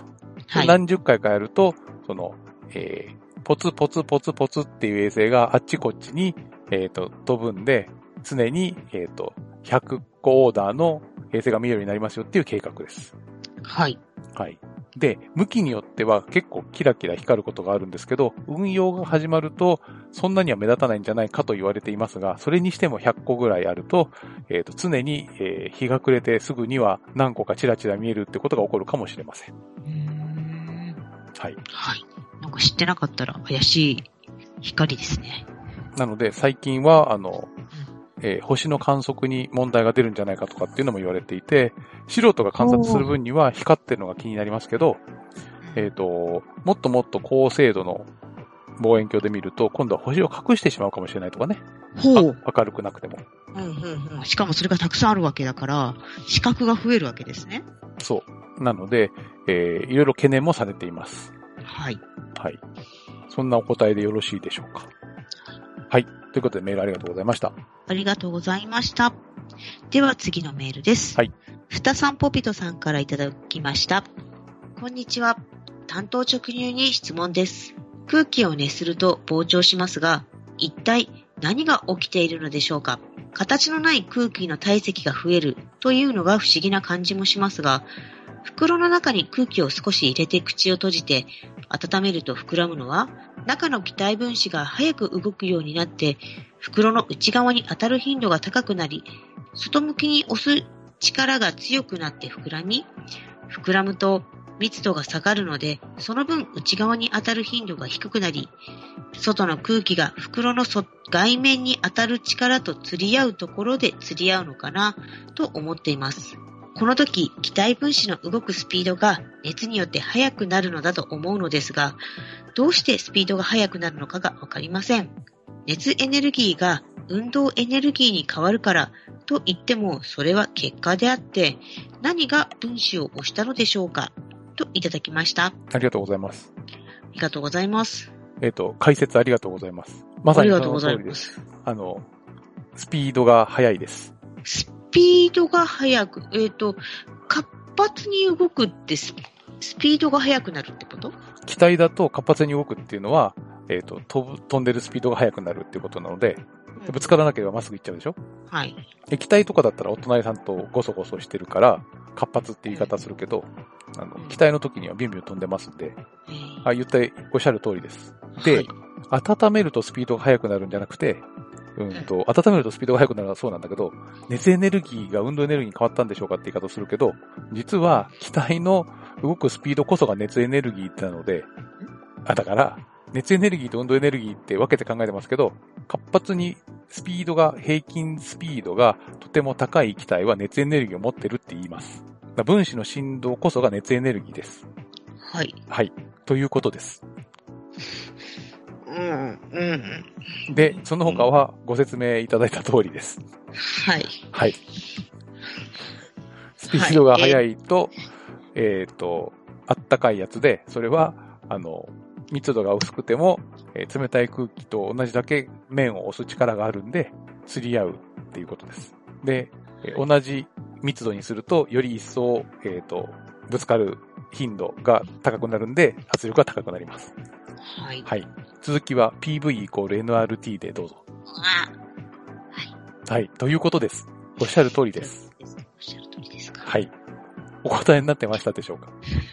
はい。 何十回かやると、その、えー、ポツポツポツポツっていう衛星があっちこっちに、えっと、飛ぶんで、常に、えっと、ひゃっこオーダーの衛星が見えるようになりますよっていう計画です。 はい。 はい。で、向きによっては結構キラキラ光ることがあるんですけど、運用が始まるとそんなには目立たないんじゃないかと言われていますが、それにしてもひゃっこぐらいあると、えっと、常に、えー、日が暮れてすぐには何個かチラチラ見えるってことが起こるかもしれません。 うーん。 はい。 はい。なんか知ってなかったら怪しい光ですね。 なので最近は、あの、えー、星の観測に問題が出るんじゃないかとかっていうのも言われていて、素人が観察する分には光ってるのが気になりますけど、えっと、もっともっと高精度の望遠鏡で見ると、今度は星を隠してしまうかもしれないとかね。 ほう。 明るくなくても。 うんうんうん。しかもそれがたくさんあるわけだから、視覚が増えるわけですね。 そう。なので、えー、いろいろ懸念もされています。 はい。 はい。そんなお答えでよろしいでしょうか。はい。ということでメールありがとうございました。 ありがとうございました。では次のメールです。 はい。 ふたさんぽぴとさんからいただきました。こんにちは。担当直入に質問です。空気を熱すると膨張しますが、一体何が起きているのでしょうか。形のない空気の体積が増えるというのが不思議な感じもしますが、袋の中に空気を少し入れて口を閉じて温めると膨らむのは、中の気体分子が早く動くようになって、袋の内側に当たる頻度が高くなり、外向きに押す力が強くなって膨らみ、膨らむと密度が下がるので、その分内側に当たる頻度が低くなり、外の空気が袋の外面に当たる力と釣り合うところで釣り合うのかなと思っています。この時、気体分子の動くスピードが熱によって速くなるのだと思うのですが、どうしてスピードが速くなるのかがわかりません。熱エネルギーが運動エネルギーに変わるからと言っても、それは結果であって、何が分子を押したのでしょうかといただきました。 ありがとうございます。 ありがとうございます。 えっと、解説ありがとうございます。まさにその通りです。あの、スピードが速いです。 スピードが速く、えっと、活発に動くってス、スピードが速くなるってこと？ 気体だと活発に動くっていうのは、えっと、飛ぶ、飛んでるスピードが速くなるっていうことなので、ぶつからなければまっすぐ行っちゃうでしょ？はい。液体とかだったらお隣さんとゴソゴソしてるから、活発って言い方するけど、あの、気体の時にはビュンビュン飛んでますんで、あ、言った、おっしゃる通りです。で、はい、温めるとスピードが速くなるんじゃなくて、うんと、温めるとスピードが速くなるのはそうなんだけど、熱エネルギーが運動エネルギーに変わったんでしょうかって言い方をするけど、実は気体の動くスピードこそが熱エネルギーなので、あ、だから、熱エネルギーと運動エネルギーって分けて考えてますけど、活発にスピードが、平均スピードがとても高い気体は熱エネルギーを持ってるって言います。分子の振動こそが熱エネルギーです。はい。はい。ということです。うん、うん。で、その他はご説明いただいた通りです。はい。はい。スピードが速いと、はい、えっ、ー、と、あったかいやつで、それは、あの、密度が薄くても、えー、冷たい空気と同じだけ面を押す力があるんで、釣り合うっていうことです。で、えー、同じ密度にすると、より一層、えっと、ぶつかる頻度が高くなるんで、圧力が高くなります。はい。はい。続きは ピーブイ イコール エヌアールティー でどうぞ。はい。はい。ということです。おっしゃる通りです。おっしゃる通りですか。はい。お答えになってましたでしょうか。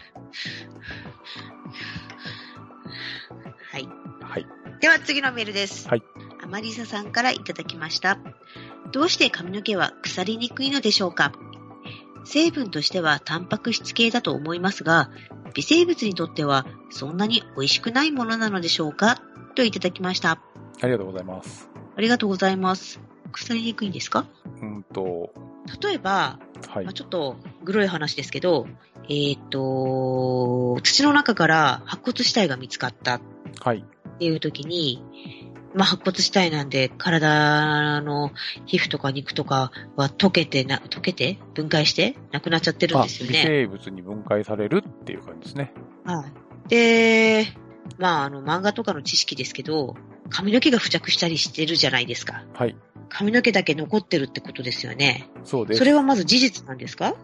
はい。はい。では次のメールです。はい。アマリサさんからいただきました。どうして髪の毛は腐りにくいのでしょうか？成分としてはタンパク質系だと思いますが、微生物にとってはそんなに美味しくないものなのでしょうか？といただきました。ありがとうございます。ありがとうございます。腐りにくいんですか？うんと。例えば、はい、まあ、ちょっとグロい話ですけど、えっと、土の中から白骨死体が見つかったっていう時に、はいまあ、白骨死体なんで、体の皮膚とか肉とかは溶けてな、溶けて分解してなくなっちゃってるんですよね。微生物に分解されるっていう感じですね。はい。で、まあ、あの、漫画とかの知識ですけど、髪の毛が付着したりしてるじゃないですか。はい。髪の毛だけ残ってるってことですよね。そうです。それはまず事実なんですか？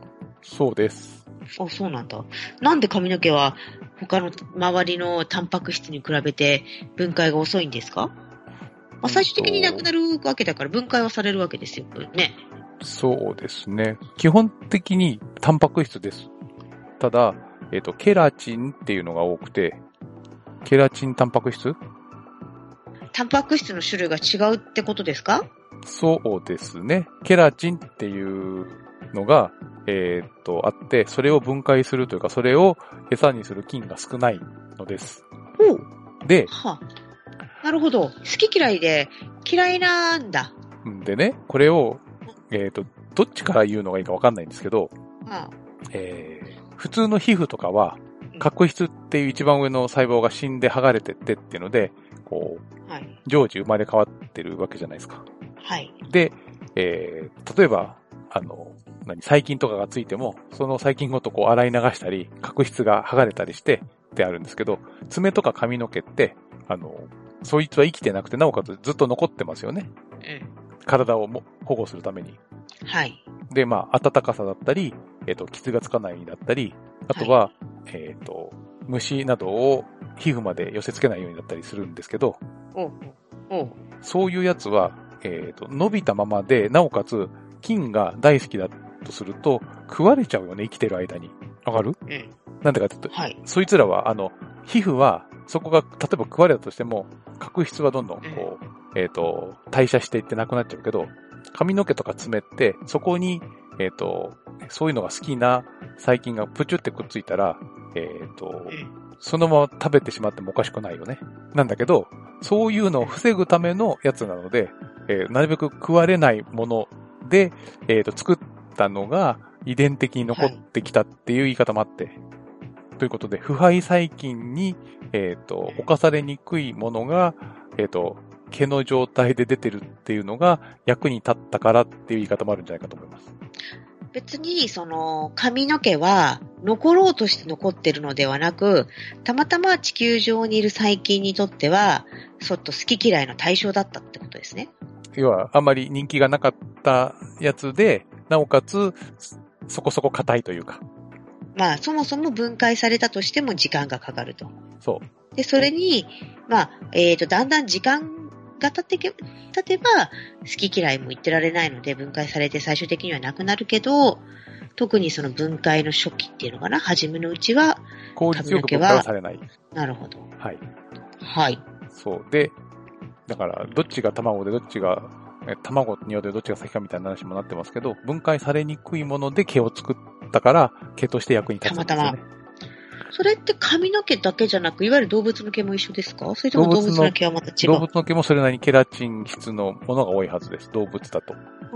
そうです。 あ、そうなんだ。なんで髪の毛は他の周りのタンパク質に比べて分解が遅いんですか？まあ、最終的になくなるわけだから分解はされるわけですよね。 そうですね。基本的にタンパク質です。ただ、えっと、ケラチンっていうのが多くて、ケラチンタンパク質？ タンパク質の種類が違うってことですか？ そうですね。ケラチンっていうのが、えっと、あって、それを分解するというか、それを餌にする菌が少ないのです。 ほう。 で、 はあ、なるほど。好き嫌いで嫌いなんだ。 でね、これを、えっと、どっちから言うのがいいかわかんないんですけど、 ああえー、普通の皮膚とかは、角質っていう一番上の細胞が死んで剥がれてってっていうので、こう、はい、常時生まれ変わってるわけじゃないですか。 はい。 で、えー、例えば、あの、何、細菌とかがついても、その細菌ごとこう洗い流したり、角質が剥がれたりしてってあるんですけど、爪とか髪の毛って、あの、そいつは生きてなくて、なおかつずっと残ってますよね。うん。体をも保護するために。 はい。 で、まあ、暖かさだったり、えっと、傷がつかないだったり、あとは、はい、えっと、虫などを皮膚まで寄せ付けないようになったりするんですけど、 おうおうそういうやつは、えっと、伸びたままで、なおかつ、菌が大好きだとすると、食われちゃうよね、生きてる間に。わかる？うん。なんでかって言うと、はい、そいつらは、あの、皮膚は、そこが、例えば食われたとしても、角質はどんどん、こう、うん、えっと、代謝していってなくなっちゃうけど、髪の毛とか爪って、そこに、えっと、そういうのが好きな細菌がプチュってくっついたら、えっと、そのまま食べてしまってもおかしくないよね。なんだけど、そういうのを防ぐためのやつなので、えー、なるべく食われないもので、えっと、作ったのが遺伝的に残ってきたっていう言い方もあって、はい、ということで、腐敗細菌に、えっと、侵されにくいものが、えっと、毛の状態で出てるっていうのが役に立ったからっていう言い方もあるんじゃないかと思います。 別に、その、髪の毛は残ろうとして残ってるのではなく、たまたま地球上にいる細菌にとっては、ちょっと好き嫌いの対象だったってことですね。 要は、あんまり人気がなかったやつで、なおかつ、そこそこ硬いというか。 まあ、そもそも分解されたとしても時間がかかると。 そう。 で、それに、まあ、えっと、だんだん時間が経ってけ、経てば、好き嫌いも言ってられないので、分解されて最終的にはなくなるけど、特にその分解の初期っていうのかな、初めのうちは、 効率よく分解はされない。 なるほど。 はい。 はい。 そう。で、だから、どっちが卵でどっちが、卵によってどっちが先かみたいな話もなってますけど、分解されにくいもので毛を作ったから、毛として役に立つんですよね。たまたま。 それって髪の毛だけじゃなく、いわゆる動物の毛も一緒ですか？それとも動物の毛はまた違う？ 動物の毛もそれなりにケラチン質のものが多いはずです。動物だと。 うん。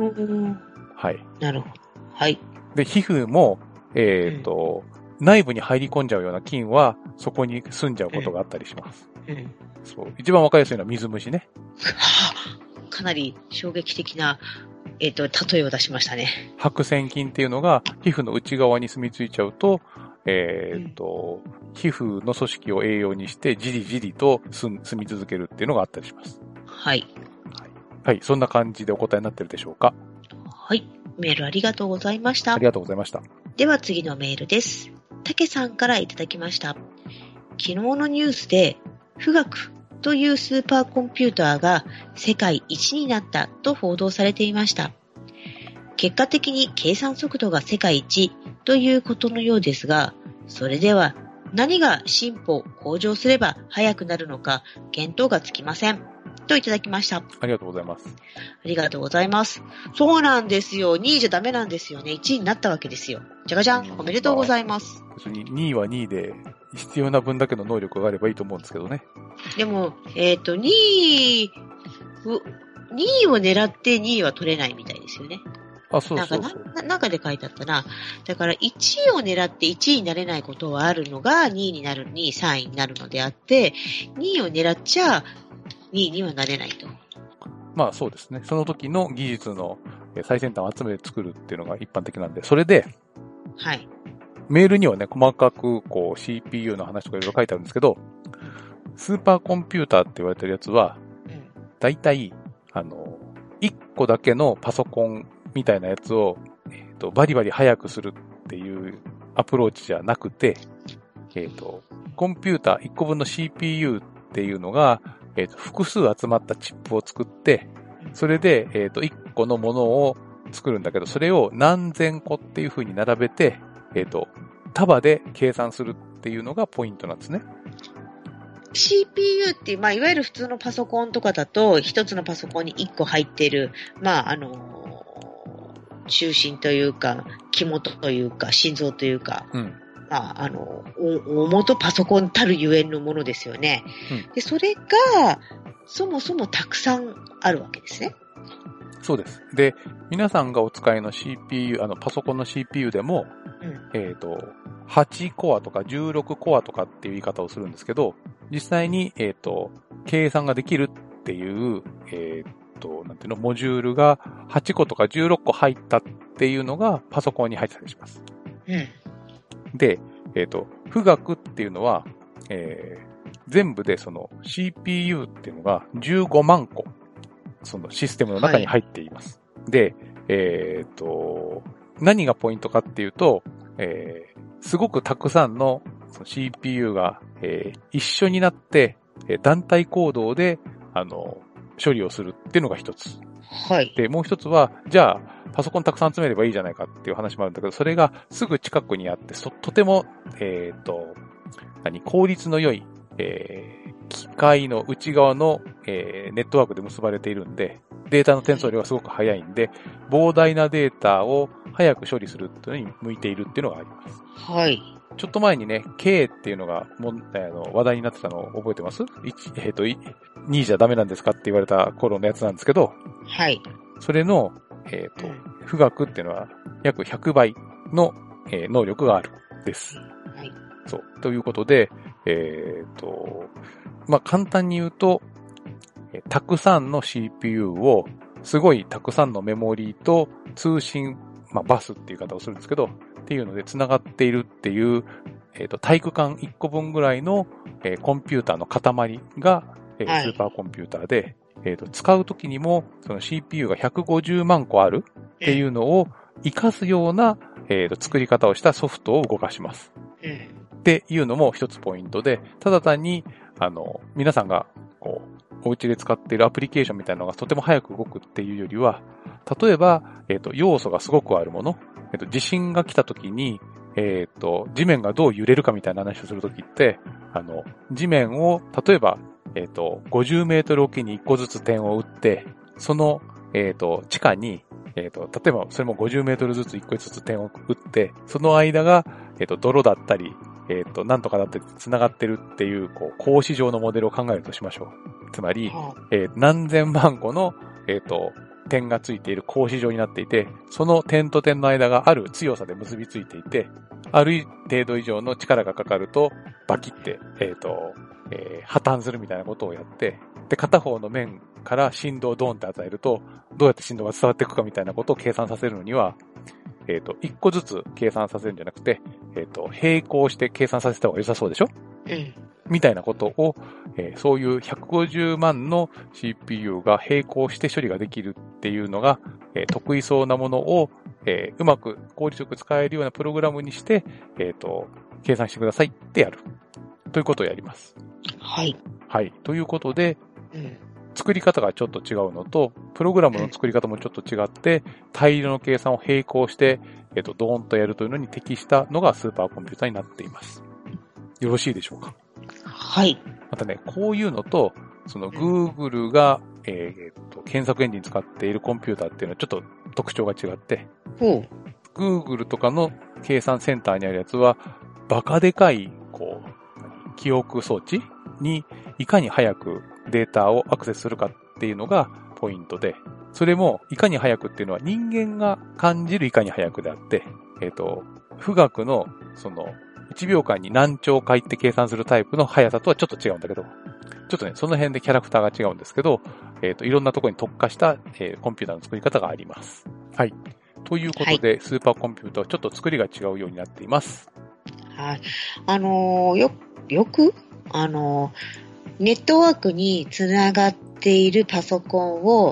はい。 なるほど。はい。 で、皮膚も、えっと、うん、内部に入り込んじゃうような菌は、そこに住んじゃうことがあったりします。うん。うん、そう。一番わかりやすいのは水虫ね。 はあ、かなり衝撃的な、えっと、例えを出しましたね。 白癬菌っていうのが、皮膚の内側に住み着いちゃうと、えっと、うん、皮膚の組織を栄養にして、じりじりと住み続けるっていうのがあったりします。 はい。 はい。はい。そんな感じでお答えになってるでしょうか？ はい。メールありがとうございました。 ありがとうございました。 では次のメールです。たけさんからいただきました。昨日のニュースで、富岳というスーパーコンピューターが世界一になったと報道されていました。結果的に計算速度が世界一ということのようですが、それでは何が進歩、向上すれば速くなるのか見当がつきません。といただきました。 ありがとうございます。 ありがとうございます。そうなんですよ。にいじゃダメなんですよね。いちいになったわけですよ。じゃがじゃん。おめでとうございます。 別ににいはにいで必要な分だけの能力があればいいと思うんですけどね。 でも、えっと、にい、にいを狙ってにいは取れないみたいですよね。 あ、そうそうそう。 なんかな、中で書いてあったな。だからいちいを狙っていちいになれないことはあるのがにいになる、にい、さんいになるのであって、にいを狙っちゃにいにはなれないと。 まあそうですね。その時の技術の最先端を集めて作るっていうのが一般的なんで、それで、 はい。 メールにはね、細かくこう シーピーユー の話とかいろいろ書いてあるんですけど、スーパーコンピューターって言われてるやつは、だいたい、あの、いっこだけのパソコンみたいなやつを、えっと、バリバリ速くするっていうアプローチじゃなくて、えっと、コンピューターいっこぶんの シーピーユー っていうのが、えっと、複数集まったチップを作って、それで、えっと、いっこのものを作るんだけど、それを何千個っていう風に並べて、えっと、束で計算するっていうのがポイントなんですね。 シーピーユー っていう、まあ、いわゆる普通のパソコンとかだと、一つのパソコンにいっこ入っている、まあ、あの、中心というか、肝というか、心臓というか、うん、まあ、あの、大元パソコンたるゆえんのものですよね。うん、で、それが、そもそもたくさんあるわけですね。 そうです。で、皆さんがお使いの シーピーユー、あの、パソコンの シーピーユー でも、うん、えっと、はちコアとかじゅうろくコアとかっていう言い方をするんですけど、実際に、えっと、計算ができるっていう、えっと、なんていうの、モジュールがはちことかじゅうろっこ入ったっていうのがパソコンに入ってたりします。うん、で、えっと、富岳っていうのは、えー、全部でその シーピーユー っていうのがじゅうごまんこ、そのシステムの中に入っています。はい、で、えっと、何がポイントかっていうと、えー、すごくたくさんの シーピーユー が、えー、一緒になって、団体行動で、あの、処理をするっていうのが一つ。はい。で、もう一つは、じゃあ、パソコンたくさん集めればいいじゃないかっていう話もあるんだけど、それがすぐ近くにあって、そとても、えっと、何、効率の良い、えー、機械の内側の、えー、ネットワークで結ばれているんで、データの転送量がすごく速いんで、膨大なデータを早く処理するっていうのに向いているっていうのがあります。はい。ちょっと前にね、K っていうのがもあの話題になってたのを覚えてます？いち、えっと、にじゃダメなんですかって言われた頃のやつなんですけど、はい。それの、えっと、富岳っていうのは約ひゃくばいの、えー、能力があるです。はい。そう。ということで、えっと、まあ、簡単に言うと、たくさんの シーピーユー をすごいたくさんのメモリーと通信、まあ、バスっていう言い方をするんですけど、っていうので繋がっているっていう、えっと、体育館いっこぶんぐらいの、えー、コンピューターの塊が、えーはい、スーパーコンピューターで、えっと、使うときにも、その シーピーユー がひゃくごじゅうまんこあるっていうのを活かすような、えっと、作り方をしたソフトを動かします。うん、っていうのも一つポイントで、ただ単に、あの、皆さんが、こう、お家で使っているアプリケーションみたいなのがとても早く動くっていうよりは、例えば、えっと、要素がすごくあるもの、えっと、地震が来た時に、えっと、地面がどう揺れるかみたいな話をするときって、あの、地面を、例えば、えっと、ごじゅうメートルおきにいっこずつ点を打って、その、えっと、地下に、えっと、例えば、それもごじゅうメートルずついっこずつ点を打って、その間が、えっと、泥だったり、えっと、なんとかだって繋がってるっていう、こう、格子状のモデルを考えるとしましょう。つまり、えー、何千万個の、えっと、点がついている格子状になっていて、その点と点の間がある強さで結びついていて、ある程度以上の力がかかると、バキって、えっと、えー、破綻するみたいなことをやって、で、片方の面から振動をドーンって与えると、どうやって振動が伝わっていくかみたいなことを計算させるのには、えっと、一個ずつ計算させるんじゃなくて、えっと、並行して計算させた方が良さそうでしょ？うん。みたいなことを、えー、そういうひゃくごじゅうまんの シーピーユー が並行して処理ができるっていうのが、えー、得意そうなものを、えー、うまく効率よく使えるようなプログラムにして、えっと、計算してくださいってやる。ということをやります。はい。はい。ということで、うん、作り方がちょっと違うのと、プログラムの作り方もちょっと違って、大量の計算を並行して、えっと、ドーンとやるというのに適したのがスーパーコンピューターになっています。よろしいでしょうか？はい。またね、こういうのと、その Google が、えー、っと、検索エンジン使っているコンピューターっていうのはちょっと特徴が違って、うん、Google とかの計算センターにあるやつは、バカでかい、こう、記憶装置にいかに早くデータをアクセスするかっていうのがポイントで、それもいかに早くっていうのは人間が感じるいかに早くであって、えっと、富岳のそのいちびょうかんに何兆回って計算するタイプの速さとはちょっと違うんだけど、ちょっとね、その辺でキャラクターが違うんですけど、えっと、いろんなところに特化した、えー、コンピューターの作り方があります。はい。ということで、はい、スーパーコンピューターはちょっと作りが違うようになっています。 はい。あのー、よ、よく、あのー、ネットワークにつながっているパソコンを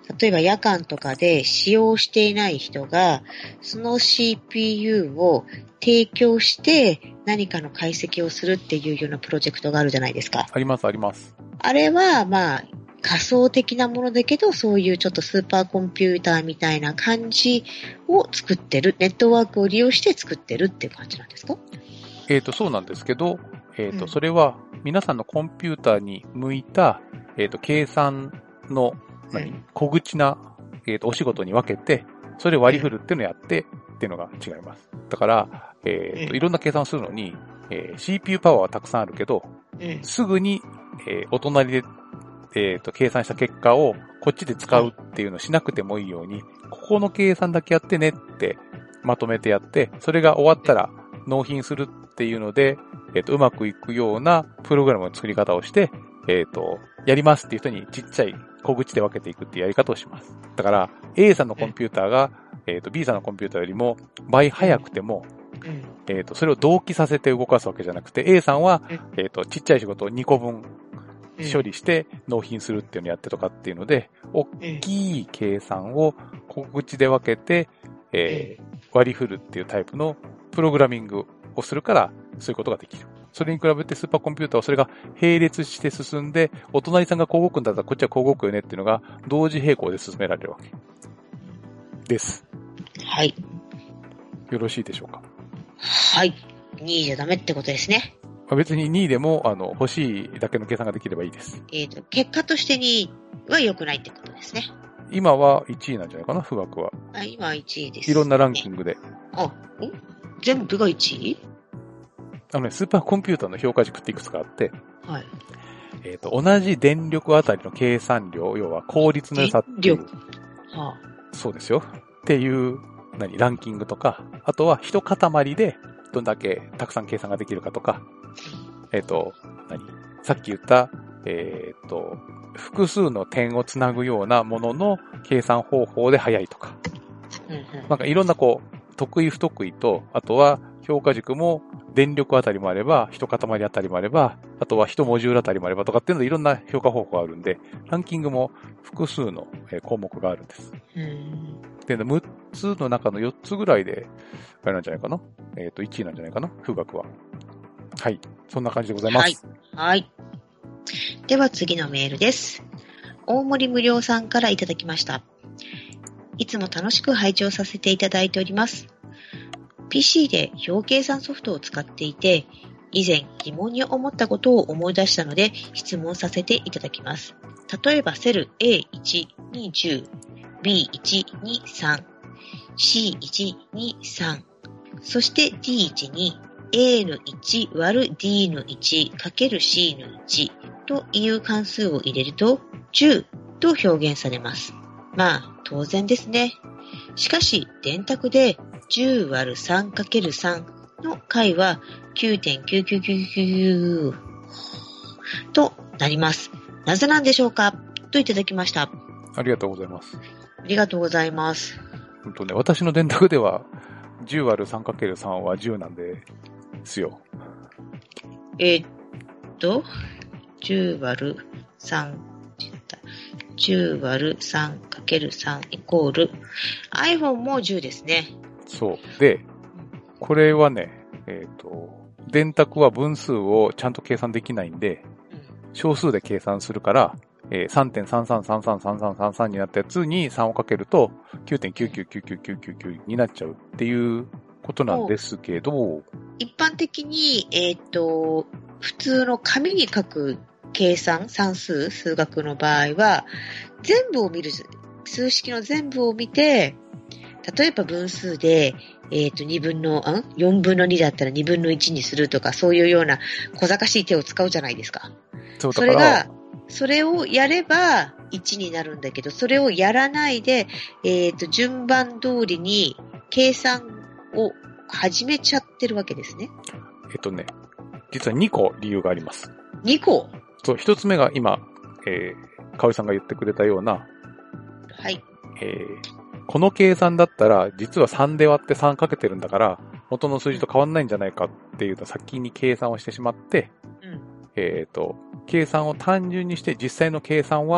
例えば夜間とかで使用していない人が、その シーピーユー を提供して何かの解析をするっていうようなプロジェクトがあるじゃないですか。 あります、あります。 あれは、まあ、仮想的なものだけど、そういうちょっとスーパーコンピューターみたいな感じを作ってる、ネットワークを利用して作ってるっていう感じなんですか？ えっと、そうなんですけど、えっと、 うん、 それは皆さんのコンピューターに向いた、えっと、計算の、何、うん、小口な、えっと、お仕事に分けて、それを割り振るっていうのをやって、っていうのが違います。だから、えっと、いろんな計算をするのに、えー、シーピーユー パワーはたくさんあるけど、すぐに、えー、お隣で、えっと、計算した結果をこっちで使うっていうのをしなくてもいいように、ここの計算だけやってねってまとめてやって、それが終わったら納品するっていうので、えっと、うまくいくようなプログラムの作り方をして、えっと、やりますっていう人にちっちゃい小口で分けていくっていうやり方をします。だから、A さんのコンピューターが、えっと、B さんのコンピューターよりも倍早くても、えっと、それを同期させて動かすわけじゃなくて、A さんは、えっと、ちっちゃい仕事をにこぶん処理して納品するっていうのをやってとかっていうので、大きい計算を小口で分けて、えー、割り振るっていうタイプのプログラミングをするから、そういうことができる。それに比べてスーパーコンピューターはそれが並列して進んで、お隣さんがこう動くんだったらこっちはこう動くよねっていうのが同時並行で進められるわけです。 はい。 よろしいでしょうか？ はい。にいじゃダメってことですね。 別ににいでも、あの、欲しいだけの計算ができればいいです。 えっと、結果としてにいは良くないってことですね。 今はいちいなんじゃないかな、富岳は。 あ、今はいちいです、ね。 いろんなランキングで。 あ、ん全部がいちい？ あのね、スーパーコンピューターの評価軸っていくつかあって、 はい。 えっと、同じ電力あたりの計算量、要は効率の良さっていう。 電力。はあ。 そうですよ。っていう、何、ランキングとか、あとは一塊でどんだけたくさん計算ができるかとか、えっと、何さっき言った、えっと、複数の点をつなぐようなものの計算方法で早いとか、 うんうん、 なんかいろんなこう、得意不得意と、あとは評価軸も電力あたりもあれば、一塊あたりもあれば、あとは一モジュールあたりもあればとかっていうのでいろんな評価方法があるんで、ランキングも複数の項目があるんです。 うんで、むっつの中のよっつぐらいで、あれなんじゃないかな？えっと、いちいなんじゃないかな？富岳は。はい。そんな感じでございます。 はい。はい。では次のメールです。大森無料さんからいただきました。いつも楽しく拝聴させていただいております。ピーシー で表計算ソフトを使っていて、以前疑問に思ったことを思い出したので質問させていただきます。例えばセル エーいち にじゅう、ビーいち にさん、シーいち にさん、そして ディーいち に エーのいち 割る ディー のいちかける シー のいちという関数を入れるとじゅうと表現されます。まあ当然ですね。しかし電卓で じゅう割るさんかけるさん の解は きゅうてんきゅうきゅうきゅうきゅう となります。なぜなんでしょうかといただきました。 ありがとうございます。 ありがとうございます。 本当ね、私の電卓ではじゅう割るさんかけるさんはじゅうなんですよ。 えー、っと、じゅう割るさん、じゅう割るさんかけるさんイコール iPhone もじゅうですね。 そう。で、これはね、えっと、電卓は分数をちゃんと計算できないんで、小数で計算するから、えー、さんてんさんさんさんさんさんさんさんさん になったやつにさんをかけると きゅうてんきゅうきゅうきゅうきゅうきゅうきゅうきゅう になっちゃうっていうことなんですけど、 一般的に、えっと、普通の紙に書く計算、算数、数学の場合は、全部を見る、数式の全部を見て、例えば分数で、えっと、二分の、ん ?よんぶんのにだったらにぶんのいちにするとか、そういうような小賢しい手を使うじゃないですか。 そうだからそれが、それをやればいちになるんだけど、それをやらないで、えっと、順番通りに計算を始めちゃってるわけですね。 えっとね、実はにこ理由があります。 にこ？ そう、一つ目が今、えー、かおりさんが言ってくれたような、 はい。 えー、この計算だったら、実はさんで割ってさんかけてるんだから、元の数字と変わんないんじゃないかっていうのを先に計算をしてしまって、うん、えっと、計算を単純にして実際の計算は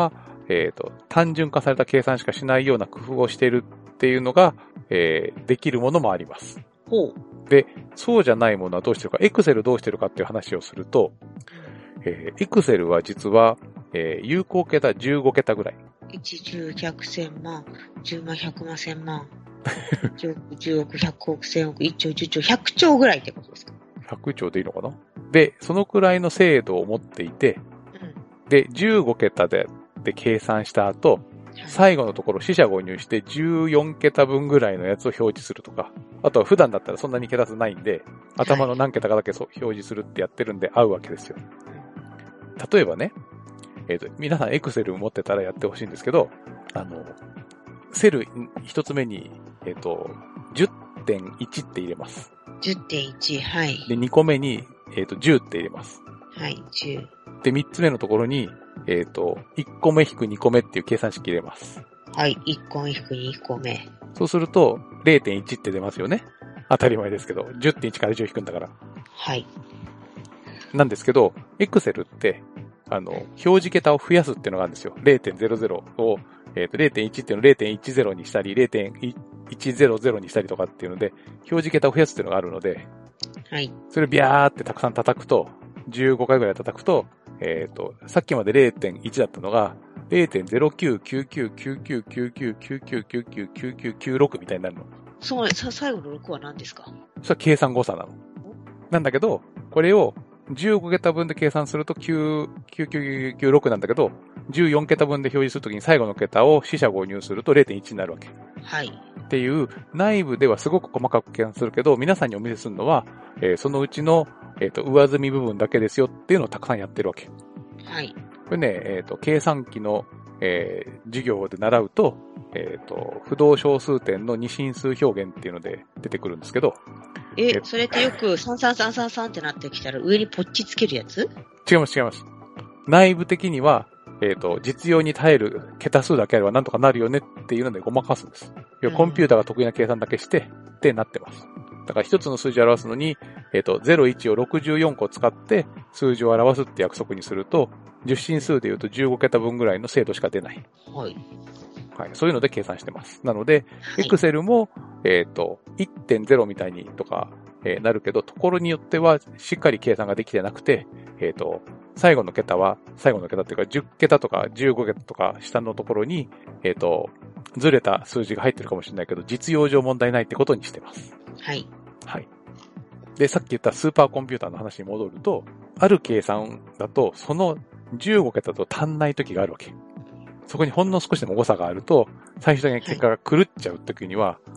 えっと、単純化された計算しかしないような工夫をしているっていうのが、えー、できるものもあります。 ほう。 で、そうじゃないものはどうしてるか、Excel どうしてるかっていう話をすると、えー、Excel は実は、えー、有効桁じゅうご桁ぐらい。 いち、じゅう、ひゃく、せんまん、じゅうまん、ひゃくまん、せんまん、じゅうおく、じゅうおく、ひゃくおく、せんおく、いっちょう、じゅっちょう、ひゃくちょうぐらいってことですか？ ひゃくちょうでいいのかな？で、そのくらいの精度を持っていて、うん、で、じゅうご桁で、で計算した後、はい、最後のところ四捨五入してじゅうよん桁分ぐらいのやつを表示するとか、あとは普段だったらそんなに桁数ないんで、頭の何桁かだけ表示するってやってるんで合うわけですよ。例えばね、えっと、皆さん Excel 持ってたらやってほしいんですけど、あの、セル一つ目に、えっと、じゅってんいち って入れます。 じゅってんいち、はい。 で、にこめに、えっと、じゅうって入れます。 はい、じゅう。 で、みっつめのところに、えっと、いっこめ引くにこめっていう計算式入れます。 はい、いっこめ引くにこめ。 そうすると、れいてんいち って出ますよね。当たり前ですけど、じゅってんいち からじゅう引くんだから。 はい。 なんですけど、Excel って、あの、表示桁を増やすっていうのがあるんですよ。れいてんゼロゼロ を、えっと、れいてんいち っていうのを れいてんいちゼロ にしたり、れいてんいちゼロゼロ にしたりとかっていうので、表示桁を増やすっていうのがあるので、 はい。 それをビャーってたくさん叩くと、じゅうごかいぐらい叩くと、えっと、さっきまで れいてんいち だったのが、れいてんゼロきゅうきゅうきゅうきゅうきゅうきゅうきゅうきゅうきゅうきゅうきゅうきゅうきゅうきゅうろくみたいになるの。 そう、さ、最後のろくは何ですか？ それは計算誤差なの。なんだけど、これをじゅうご桁分で計算するときゅうきゅうきゅうきゅうろくなんだけど、じゅうよん桁分で表示するときに最後の桁を四捨五入すると れいてんいち になるわけ。 はい。 っていう、内部ではすごく細かく計算するけど、皆さんにお見せするのは、えー、そのうちの、えっと、上積み部分だけですよっていうのをたくさんやってるわけ。 はい。 これね、えっと、計算機の、えー、授業で習うと、えっと、不動小数点の二進数表現っていうので出てくるんですけど。 え、えそれってよくさんさんさんさんさんってなってきたら上にポッチつけるやつ？ 違います違います。内部的には、えっと、実用に耐える桁数だけあればなんとかなるよねっていうのでごまかすんです。要はコンピューターが得意な計算だけして、ってなってます。だから一つの数字を表すのに、えっと、ゼロ、いちをろくじゅうよんこ使って数字を表すって約束にすると、十進数で言うとじゅうご桁分ぐらいの精度しか出ない。 はい。 はい。そういうので計算してます。なので、はい、Excel も、えっと、いってんゼロ みたいにとか、えー、なるけど、ところによってはしっかり計算ができてなくて、えっと、最後の桁は、最後の桁っていうかじゅっ桁とかじゅうご桁とか下のところに、えっと、ずれた数字が入ってるかもしれないけど、実用上問題ないってことにしてます。 はい。 はい。で、さっき言ったスーパーコンピューターの話に戻ると、ある計算だと、そのじゅうご桁と足んない時があるわけ。そこにほんの少しでも誤差があると、最終的に結果が狂っちゃう時には、はい、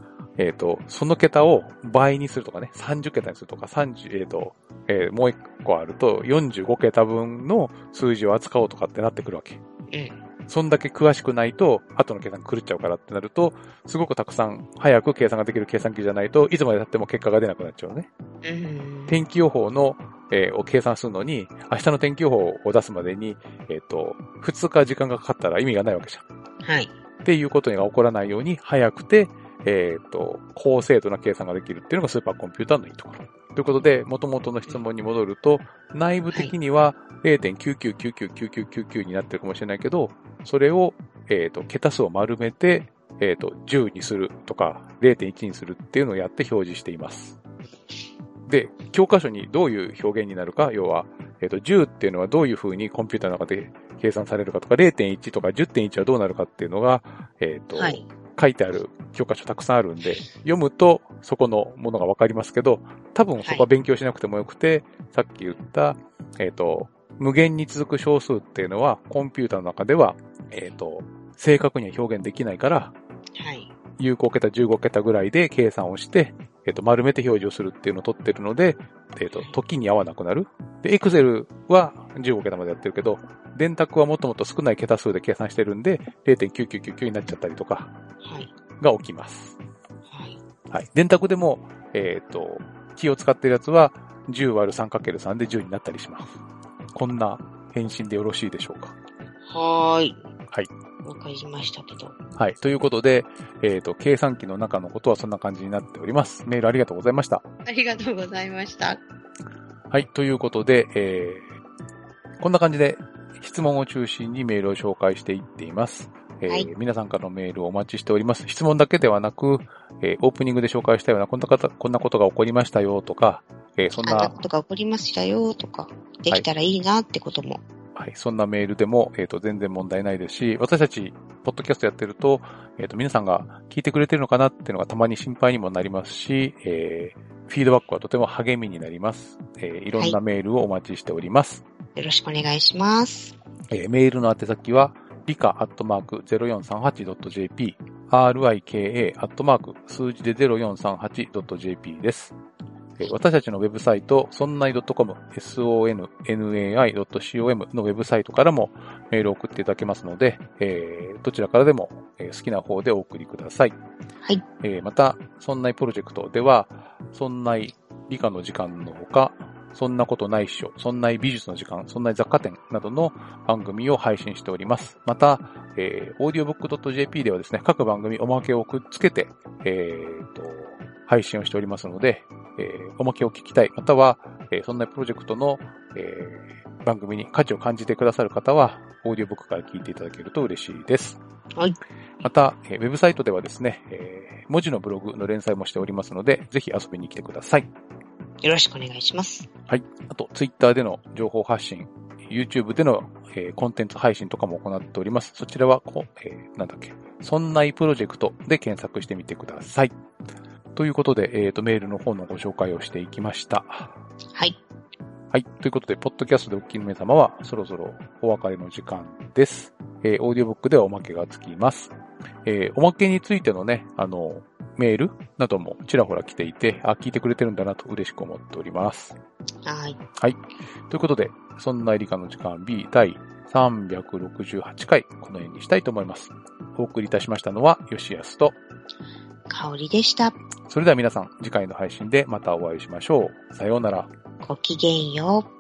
えっと、その桁を倍にするとかね、さんじゅう桁にするとか、さんじゅう、えっと、えー、もう一個あると、よんじゅうご桁分の数字を扱おうとかってなってくるわけ。 うん。そんだけ詳しくないと、後の計算狂っちゃうからってなると、すごくたくさん早く計算ができる計算機じゃないといつまで経っても結果が出なくなっちゃうのね。 うん。 天気予報の、えー、を計算するのに、明日の天気予報を出すまでに、えっと、ふつか時間がかかったら意味がないわけじゃん。 はい。 っていうことが起こらないように、早くて、えっと、高精度な計算ができるっていうのがスーパーコンピューターのいいところ。ということで、元々の質問に戻ると、内部的には れいてんきゅうきゅうきゅうきゅうきゅうきゅうきゅうきゅう になってるかもしれないけど、それを、えっと、桁数を丸めて、えっと、じゅうにするとか、れいてんいち にするっていうのをやって表示しています。で、教科書にどういう表現になるか、要は、えっと、じゅうっていうのはどういう風にコンピューターの中で計算されるかとか、れいてんいち とか じゅってんいち はどうなるかっていうのが、えっと、はい、書いてある教科書たくさんあるんで、読むとそこのものがわかりますけど、多分そこは勉強しなくてもよくて、はい、さっき言った、えっと、無限に続く小数っていうのは、コンピューターの中では、えっと、正確には表現できないから、はい、有効桁じゅうご桁ぐらいで計算をして、えっと、丸めて表示をするっていうのを取ってるので、えっと、時に合わなくなる。で、Excel はじゅうご桁までやってるけど、電卓はもっともっと少ない桁数で計算してるんで、れいてんきゅうきゅうきゅうきゅう になっちゃったりとか、が起きます。はい。はい。電卓でも、えっと、キーを使ってるやつは、じゅうわるさんかけるさん でじゅうになったりします。こんな返信でよろしいでしょうか。 はーい。 はい。 わかりましたけど。 はい。ということで、えっと、計算機の中のことはそんな感じになっております。メールありがとうございました。 ありがとうございました。 はい。ということで、えー、こんな感じで質問を中心にメールを紹介していっています。えーはい、皆さんからのメールをお待ちしております。質問だけではなく、えー、オープニングで紹介したようなこんな方、こんなことが起こりましたよとか、えー、そんな。 こんなことが起こりましたよとか、できたらいいなってことも。 はい、はい、そんなメールでも、えっと、全然問題ないですし、私たち、ポッドキャストやってると、えっと、皆さんが聞いてくれてるのかなっていうのがたまに心配にもなりますし、えー、フィードバックはとても励みになります。えー、いろんなメールをお待ちしております。 はい、よろしくお願いします。 えー、メールの宛先は、リカアットマーク ゼロよんさんはちドットジェーピー、アールアイケーエー アットマーク数字で ゼロよんさんはちドットジェーピー です。えー、私たちのウェブサイト、そんない .com、ソンナイドットコム のウェブサイトからもメールを送っていただけますので、えー、どちらからでも好きな方でお送りください。 はい。 えー、また、そんないプロジェクトでは、そんない理科の時間のほか、そんなことないっしょ、そんない美術の時間、そんない雑貨店などの番組を配信しております。また、えー、オーディオブックドットジェーピー ではですね、各番組おまけをくっつけて、えーと、配信をしておりますので、えー、おまけを聞きたい、または、えー、そんなプロジェクトの、えー、番組に価値を感じてくださる方は、オーディオブックから聞いていただけると嬉しいです。 はい。 また、えー、ウェブサイトではですね、えー、文字のブログの連載もしておりますので、ぜひ遊びに来てください。 よろしくお願いします。 はい。あと、ツイッターでの情報発信、YouTube での、えー、コンテンツ配信とかも行っております。そちらはこ、えー、なんだっけ、そんないプロジェクトで検索してみてください。ということで、えっと、メールの方のご紹介をしていきました。 はい。 はい。ということで、ポッドキャストでお聞きの皆様は、そろそろお別れの時間です。えー、オーディオブックではおまけがつきます。えー、おまけについてのね、あの、メールなどもちらほら来ていて、あ、聞いてくれてるんだなと嬉しく思っております。 はい。 はい。ということで、そんな理科の時間 B 第さんびゃくろくじゅうはちかい、この辺にしたいと思います。お送りいたしましたのは、よしやすと、 かおりでした。 それでは皆さん、次回の配信でまたお会いしましょう。さようなら。 ごきげんよう。